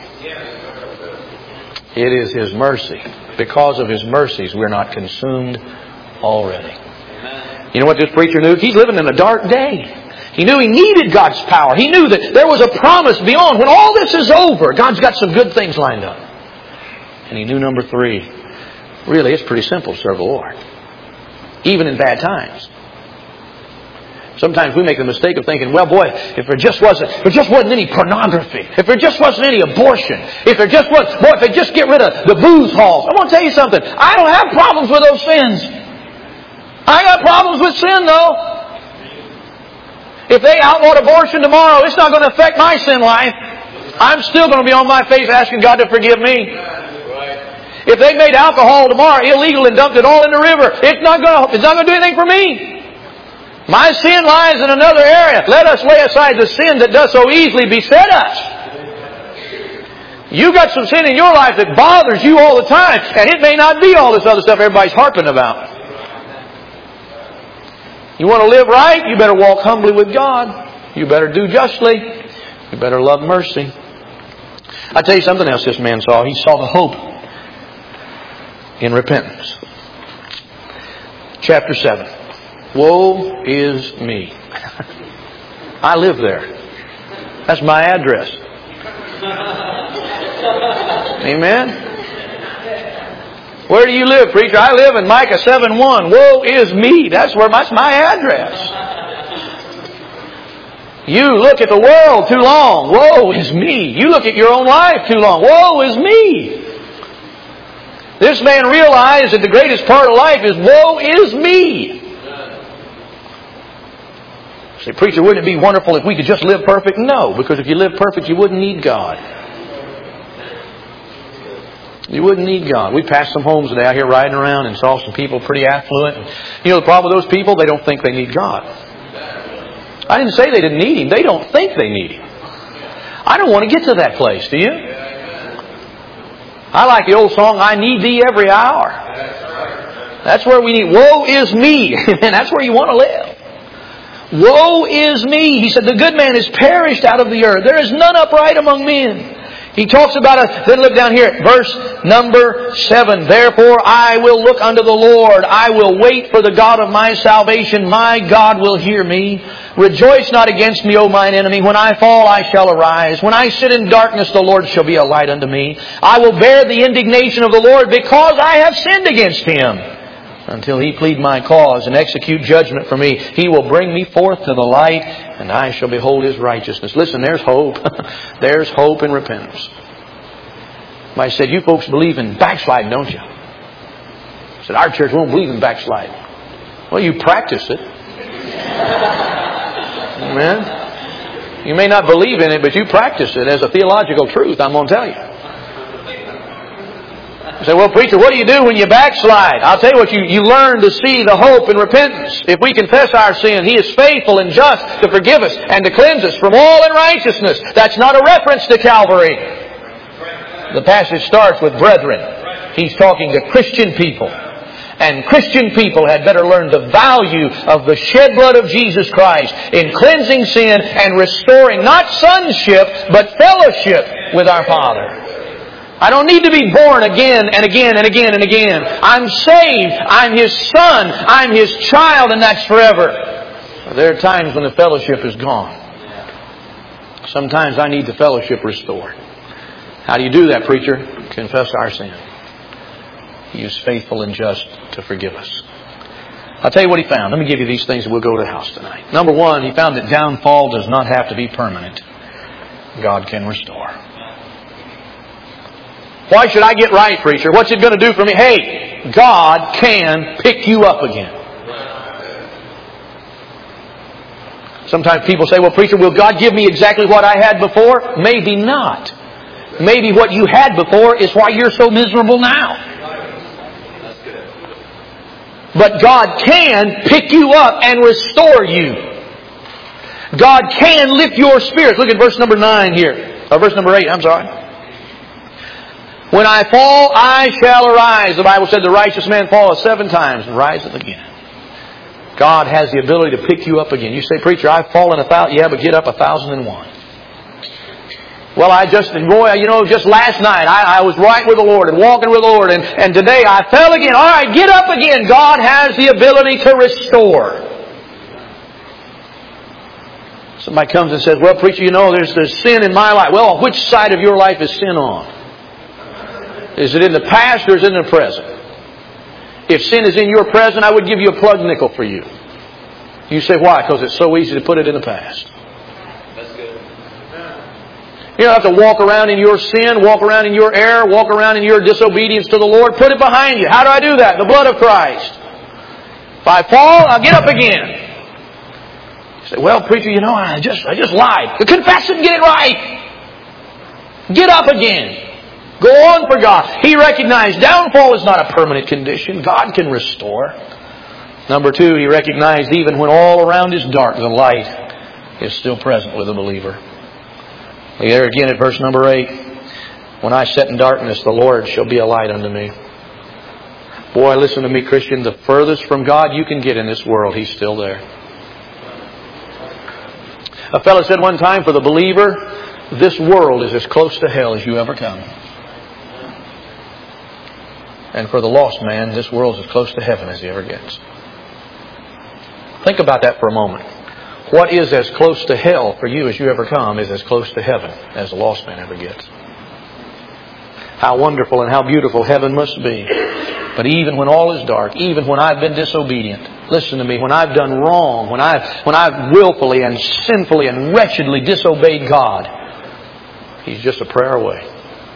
It is His mercy. Because of His mercies, we're not consumed already. You know what this preacher knew? He's living in a dark day. He knew he needed God's power. He knew that there was a promise beyond. When all this is over, God's got some good things lined up. And he knew number 3. Really, it's pretty simple to serve the Lord. Even in bad times. Sometimes we make the mistake of thinking, well, boy, if there just wasn't any pornography, if there just wasn't any abortion, if they just get rid of the booze halls. I want to tell you something. I don't have problems with those sins. I got problems with sin, though. If they outlawed abortion tomorrow, it's not going to affect my sin life. I'm still going to be on my face asking God to forgive me. If they made alcohol tomorrow illegal and dumped it all in the river, it's not going to do anything for me. My sin lies in another area. Let us lay aside the sin that does so easily beset us. You got some sin in your life that bothers you all the time, and it may not be all this other stuff everybody's harping about. You want to live right? You better walk humbly with God. You better do justly. You better love mercy. I'll tell you something else this man saw. He saw the hope in repentance. Chapter 7. Woe is me. I live there. That's my address. Amen? Where do you live, preacher? I live in Micah 7:1. Woe is me. That's my address. You look at the world too long. Woe is me. You look at your own life too long. Woe is me. This man realized that the greatest part of life is woe is me. Say, preacher, wouldn't it be wonderful if we could just live perfect? No, because if you live perfect, you wouldn't need God. You wouldn't need God. We passed some homes today out here riding around and saw some people pretty affluent. You know the problem with those people? They don't think they need God. I didn't say they didn't need Him. They don't think they need Him. I don't want to get to that place, do you? I like the old song, I need Thee every hour. That's where we need. Woe is me. And that's where you want to live. Woe is me. He said, the good man is perished out of the earth. There is none upright among men. He talks about it. Then look down here at verse number 7. Therefore I will look unto the Lord. I will wait for the God of my salvation. My God will hear me. Rejoice not against me, O mine enemy. When I fall, I shall arise. When I sit in darkness, the Lord shall be a light unto me. I will bear the indignation of the Lord because I have sinned against Him. Until He plead my cause and execute judgment for me, He will bring me forth to the light, and I shall behold His righteousness. Listen, there's hope. There's hope in repentance. I said, you folks believe in backsliding, don't you? I said, our church won't believe in backsliding. Well, you practice it. Amen. You may not believe in it, but you practice it as a theological truth, I'm going to tell you. You say, well, preacher, what do you do when you backslide? I'll tell you what, you learn to see the hope in repentance. If we confess our sin, He is faithful and just to forgive us and to cleanse us from all unrighteousness. That's not a reference to Calvary. The passage starts with brethren. He's talking to Christian people. And Christian people had better learn the value of the shed blood of Jesus Christ in cleansing sin and restoring not sonship, but fellowship with our Father. I don't need to be born again and again and again and again. I'm saved. I'm His son. I'm His child, and that's forever. There are times when the fellowship is gone. Sometimes I need the fellowship restored. How do you do that, preacher? Confess our sin. He is faithful and just to forgive us. I'll tell you what he found. Let me give you these things and we'll go to the house tonight. Number one, he found that downfall does not have to be permanent. God can restore. Why should I get right, preacher? What's it going to do for me? Hey, God can pick you up again. Sometimes people say, well, preacher, will God give me exactly what I had before? Maybe not. Maybe what you had before is why you're so miserable now. But God can pick you up and restore you. God can lift your spirits. Look at verse number 9 here. Or verse number 8, I'm sorry. When I fall, I shall arise. The Bible said the righteous man falleth 7 times and riseth again. God has the ability to pick you up again. You say, preacher, I've fallen 1,000. Yeah, but get up 1,001. Well, just last night I was right with the Lord and walking with the Lord, and today I fell again. All right, get up again. God has the ability to restore. Somebody comes and says, well, preacher, there's sin in my life. Well, which side of your life is sin on? Is it in the past or is it in the present? If sin is in your present, I would give you a plug nickel for you. You say, why? Because it's so easy to put it in the past. You don't have to walk around in your sin, walk around in your error, walk around in your disobedience to the Lord. Put it behind you. How do I do that? The blood of Christ. If I fall, I'll get up again. You say, well, preacher, I just lied. Confess it and get it right. Get up again. Go on for God. He recognized downfall is not a permanent condition. God can restore. Number two, he recognized even when all around is dark, the light is still present with the believer. There again at verse number 8. When I sit in darkness, the Lord shall be a light unto me. Boy, listen to me, Christian. The furthest from God you can get in this world, He's still there. A fellow said one time, for the believer, this world is as close to hell as you ever come. And for the lost man, this world is as close to heaven as he ever gets. Think about that for a moment. What is as close to hell for you as you ever come is as close to heaven as the lost man ever gets. How wonderful and how beautiful heaven must be. But even when all is dark, even when I've been disobedient, listen to me, when I've done wrong, when I've willfully and sinfully and wretchedly disobeyed God, He's just a prayer away.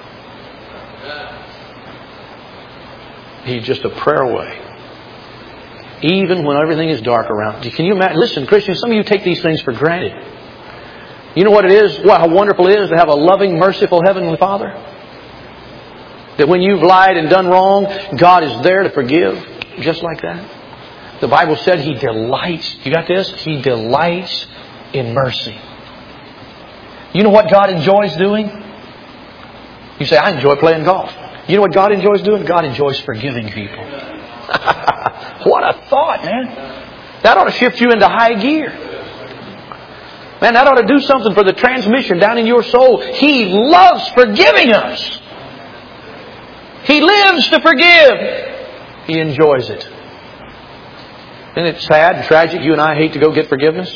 He's just a prayer away. Even when everything is dark around. Can you imagine? Listen, Christians, some of you take these things for granted. You know what it is? How wonderful it is to have a loving, merciful Heavenly Father? That when you've lied and done wrong, God is there to forgive. Just like that. The Bible said He delights. You got this? He delights in mercy. You know what God enjoys doing? You say, I enjoy playing golf. You know what God enjoys doing? God enjoys forgiving people. What a thought, man. That ought to shift you into high gear. Man, that ought to do something for the transmission down in your soul. He loves forgiving us. He lives to forgive. He enjoys it. Isn't it sad and tragic? You and I hate to go get forgiveness.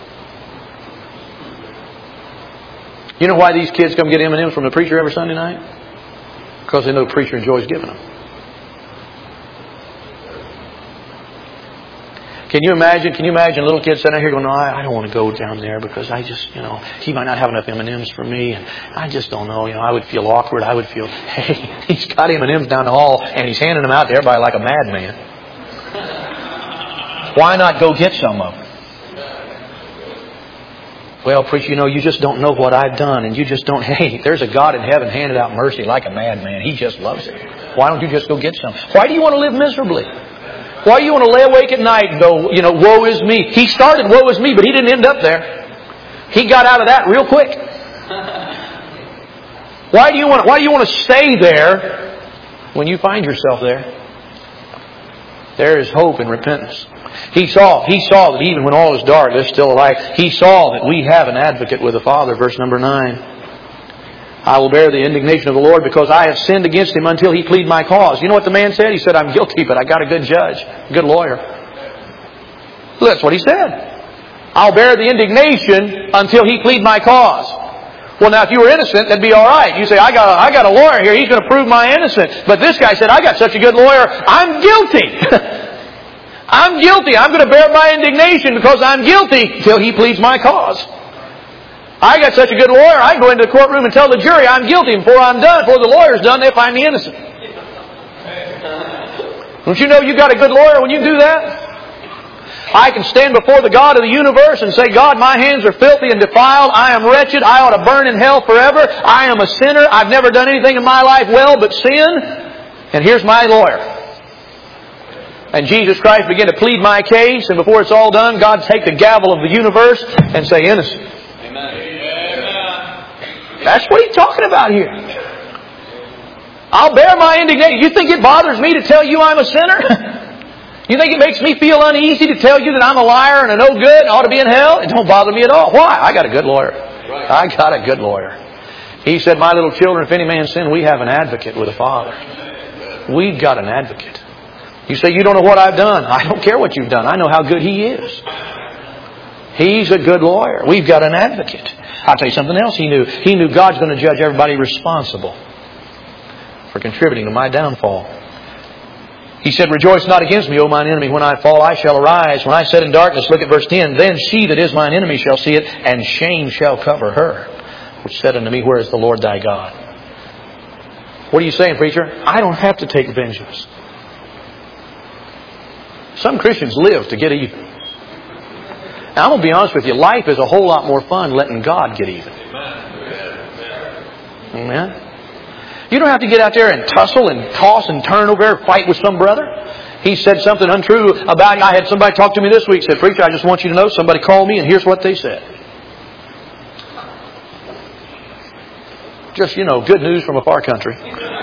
You know why these kids come get M&Ms from the preacher every Sunday night? Because they know the preacher enjoys giving them. Can you imagine a little kid sitting out here going, no, I don't want to go down there because I just, he might not have enough M&Ms for me, and I just don't know, I would feel awkward. I would feel, hey, he's got M&Ms down the hall and he's handing them out to everybody like a madman. Why not go get some of them? Well, preacher, you just don't know what I've done, and you just don't, hey, there's a God in heaven handed out mercy like a madman. He just loves it. Why don't you just go get some? Why do you want to live miserably? Why do you want to lay awake at night and go, woe is me? He started woe is me, but he didn't end up there. He got out of that real quick. Why do you want to stay there when you find yourself there? There is hope and repentance. He saw that even when all is dark, there's still a light. He saw that we have an advocate with the Father. Verse number 9. I will bear the indignation of the Lord because I have sinned against Him until He plead my cause. You know what the man said? He said, I'm guilty, but I got a good judge, a good lawyer. Well, that's what he said. I'll bear the indignation until He plead my cause. Well, now, if you were innocent, that'd be all right. You say, I got a lawyer here. He's going to prove my innocence. But this guy said, I got such a good lawyer. I'm guilty. I'm guilty. I'm going to bear my indignation because I'm guilty till He pleads my cause. I got such a good lawyer, I can go into the courtroom and tell the jury I'm guilty. And before I'm done, before the lawyer's done, they find me innocent. Don't you know you got a good lawyer when you do that? I can stand before the God of the universe and say, God, my hands are filthy and defiled. I am wretched. I ought to burn in hell forever. I am a sinner. I've never done anything in my life well but sin. And here's my lawyer. And Jesus Christ began to plead my case. And before it's all done, God take the gavel of the universe and say, innocent. Amen. That's what He's talking about here. I'll bear my indignation. You think it bothers me to tell you I'm a sinner? You think it makes me feel uneasy to tell you that I'm a liar and a no good and ought to be in hell? It don't bother me at all. Why? I got a good lawyer. I got a good lawyer. He said, my little children, if any man sin, we have an advocate with the Father. We've got an advocate. You say, you don't know what I've done. I don't care what you've done. I know how good He is. He's a good lawyer. We've got an advocate. I'll tell you something else He knew. He knew God's going to judge everybody responsible for contributing to my downfall. He said, rejoice not against me, O mine enemy. When I fall, I shall arise. When I sit in darkness, look at verse 10. Then she that is mine enemy shall see it, and shame shall cover her, which said unto me, where is the Lord thy God? What are you saying, preacher? I don't have to take vengeance. Some Christians live to get even. Now, I'm going to be honest with you. Life is a whole lot more fun letting God get even. Amen? You don't have to get out there and tussle and toss and turn over and fight with some brother. He said something untrue about you. I had somebody talk to me this week, said, "Preacher, I just want you to know somebody called me and here's what they said." Just, good news from a far country.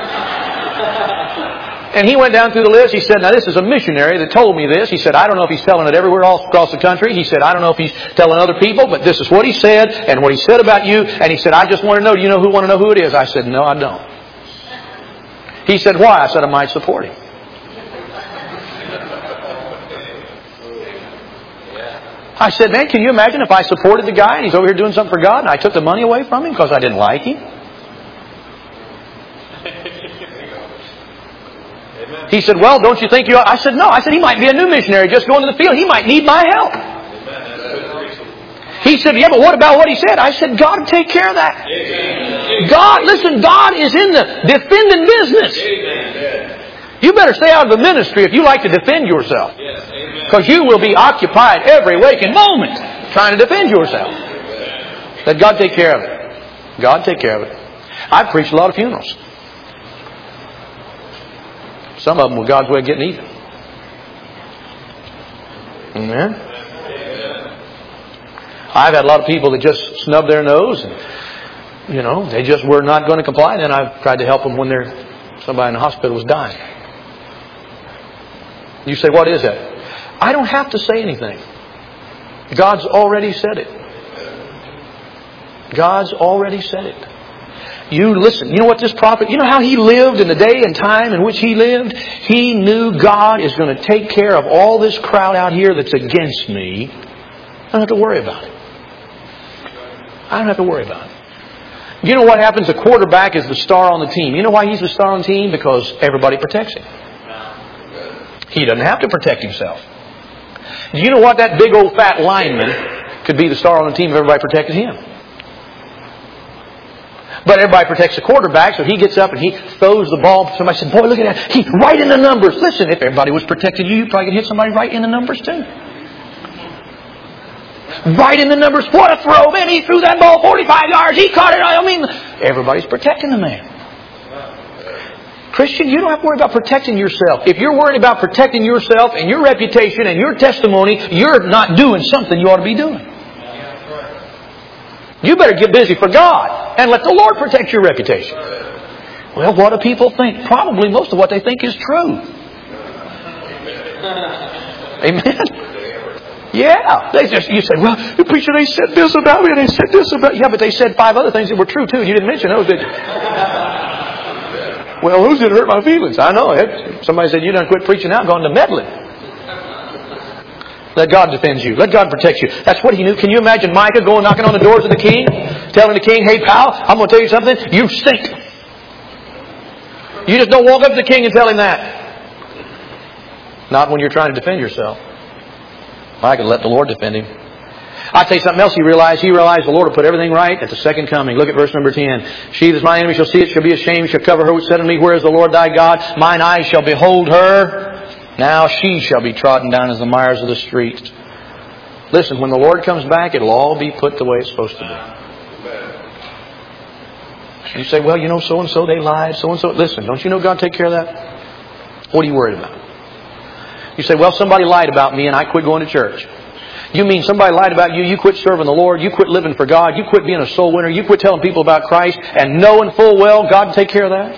And he went down through the list. He said, "Now this is a missionary that told me this." He said, "I don't know if he's telling it everywhere all across the country." He said, "I don't know if he's telling other people, but this is what he said and what he said about you." And he said, "I just want to know, do you want to know who it is?" I said, "No, I don't." He said, "Why?" I said, "I might support him." I said, "Man, can you imagine if I supported the guy and he's over here doing something for God and I took the money away from him because I didn't like him?" He said, "Well, don't you think you ought?" I said, "No." I said, "He might be a new missionary just going to the field. He might need my help." He said, "Yeah, but what about what he said?" I said, "God will take care of that." God is in the defending business. You better stay out of the ministry if you like to defend yourself. Because you will be occupied every waking moment trying to defend yourself. Let God take care of it. God take care of it. I've preached a lot of funerals. Some of them were God's way of getting even. Amen. I've had a lot of people that just snubbed their nose and, they just were not going to comply. And then I've tried to help them when somebody in the hospital was dying. You say, "What is that?" I don't have to say anything. God's already said it. God's already said it. You listen. You know what this prophet, how he lived in the day and time in which he lived? He knew God is going to take care of all this crowd out here that's against me. I don't have to worry about it. I don't have to worry about it. You know what happens? A quarterback is the star on the team. You know why he's the star on the team? Because everybody protects him. He doesn't have to protect himself. Do you know what? That big old fat lineman could be the star on the team if everybody protected him. But everybody protects the quarterback, so he gets up and he throws the ball. Somebody said, "Boy, look at that. He's right in the numbers." Listen, if everybody was protecting you, you'd probably could hit somebody right in the numbers too. Right in the numbers. What a throw, man. He threw that ball 45 yards. He caught it. Everybody's protecting the man. Christian, you don't have to worry about protecting yourself. If you're worried about protecting yourself and your reputation and your testimony, you're not doing something you ought to be doing. You better get busy for God and let the Lord protect your reputation. Well, what do people think? Probably most of what they think is true. Amen? Yeah. You say, "Well, the preacher, they said this about me and they said this about..." Yeah, but they said 5 other things that were true too. You didn't mention those, did you? "Well, those didn't hurt my feelings." I know it. Somebody said, "You done quit preaching now and gone to meddling." Let God defend you. Let God protect you. That's what he knew. Can you imagine Micah going knocking on the doors of the king, telling the king, "Hey, pal, I'm going to tell you something. You stink." You just don't walk up to the king and tell him that. Not when you're trying to defend yourself. Micah let the Lord defend him. I'll tell you something else he realized. He realized the Lord will put everything right at the second coming. Look at verse number 10. "She that's my enemy shall see it, shall be ashamed, shall cover her which said unto me, Where is the Lord thy God? Mine eyes shall behold her. Now she shall be trodden down as the mires of the street." Listen, when the Lord comes back, it'll all be put the way it's supposed to be. You say, "Well, so-and-so, they lied, so-and-so." Listen, don't you know God take care of that? What are you worried about? You say, "Well, somebody lied about me and I quit going to church." You mean somebody lied about you, you quit serving the Lord, you quit living for God, you quit being a soul winner, you quit telling people about Christ, and knowing full well God will take care of that?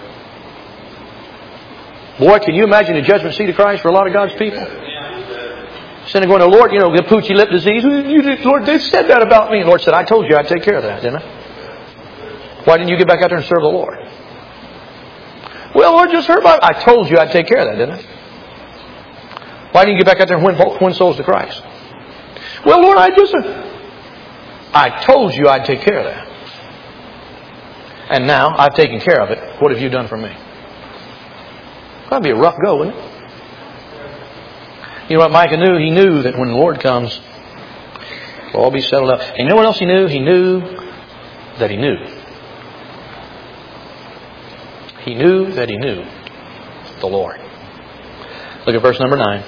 Boy, can you imagine the judgment seat of Christ for a lot of God's people? Sitting going to the Lord, the poochy lip disease. "Lord, they said that about me." And the Lord said, "I told you I'd take care of that, didn't I? Why didn't you get back out there and serve the Lord?" "Well, Lord, just heard about it." "I told you I'd take care of that, didn't I? Why didn't you get back out there and win souls to Christ?" "Well, Lord, I told you I'd take care of that. And now I've taken care of it. What have you done for me?" That'd be a rough go, wouldn't it? You know what Micah knew? He knew that when the Lord comes, it'll all be settled up. And you know what else he knew? He knew that he knew. He knew that he knew the Lord. Look at verse number 9.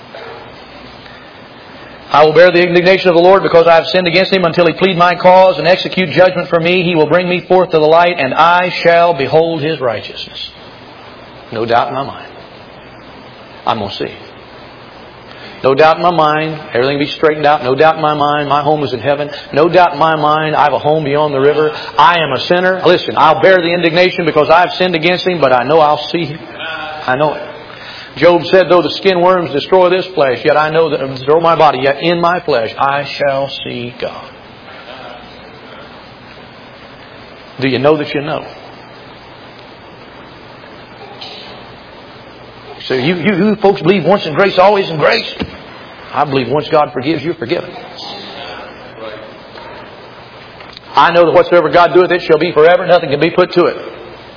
"I will bear the indignation of the Lord because I have sinned against him until he plead my cause and execute judgment for me. He will bring me forth to the light and I shall behold his righteousness." No doubt in my mind. I'm going to see. No doubt in my mind, everything will be straightened out. No doubt in my mind, my home is in heaven. No doubt in my mind, I have a home beyond the river. I am a sinner. Listen, I'll bear the indignation because I've sinned against Him, but I know I'll see Him. I know it. Job said, though the skin worms destroy this flesh, yet I know that destroy my body, yet in my flesh I shall see God. Do you know that you know? So you folks believe once in grace, always in grace. I believe once God forgives, you're forgiven. I know that whatsoever God doeth, it shall be forever. Nothing can be put to it.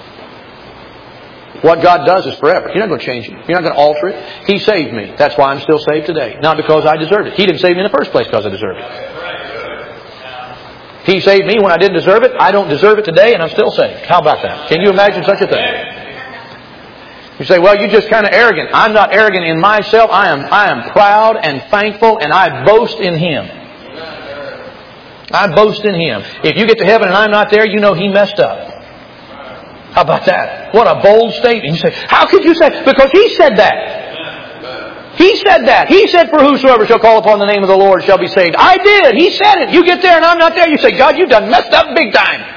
What God does is forever. You're not going to change it. You're not going to alter it. He saved me. That's why I'm still saved today. Not because I deserved it. He didn't save me in the first place because I deserved it. He saved me when I didn't deserve it. I don't deserve it today, and I'm still saved. How about that? Can you imagine such a thing? You say, well, you're just kind of arrogant. I'm not arrogant in myself. I am proud and thankful, and I boast in Him. I boast in Him. If you get to heaven and I'm not there, you know He messed up. How about that? What a bold statement. You say, how could you say? Because He said that. He said that. He said, for whosoever shall call upon the name of the Lord shall be saved. I did. He said it. You get there and I'm not there. You say, God, you've done messed up big time.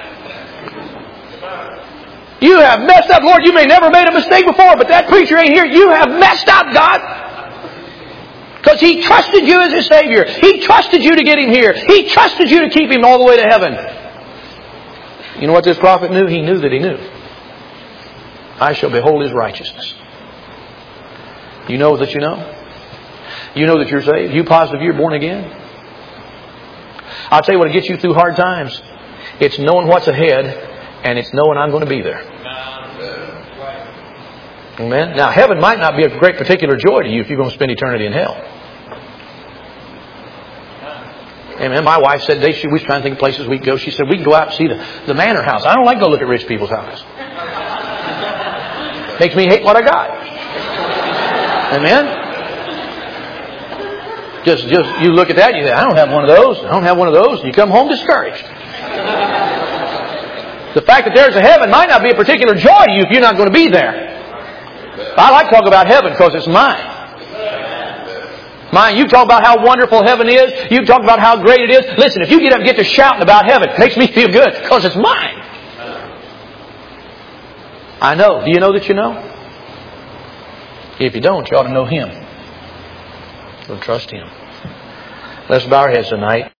You have messed up, Lord. You may never made a mistake before, but that preacher ain't here. You have messed up, God. Because He trusted you as His Savior. He trusted you to get Him here. He trusted you to keep Him all the way to heaven. You know what this prophet knew? He knew that he knew. I shall behold His righteousness. You know that you know? You know that you're saved? You positive you're born again? I'll tell you what gets you through hard times. It's knowing what's ahead. And it's knowing I'm going to be there. Amen. Now, heaven might not be a great particular joy to you if you're going to spend eternity in hell. Amen. My wife said today, we was trying to think of places we could go. She said, we can go out and see the manor house. I don't like to go look at rich people's houses. Makes me hate what I got. Amen. Just you look at that, you say, I don't have one of those. I don't have one of those. And you come home discouraged. The fact that there's a heaven might not be a particular joy to you if you're not going to be there. I like to talk about heaven because it's mine. Mine. You talk about how wonderful heaven is. You talk about how great it is. Listen, if you get up and get to shouting about heaven, it makes me feel good because it's mine. I know. Do you know that you know? If you don't, you ought to know Him. So trust Him. Let's bow our heads tonight.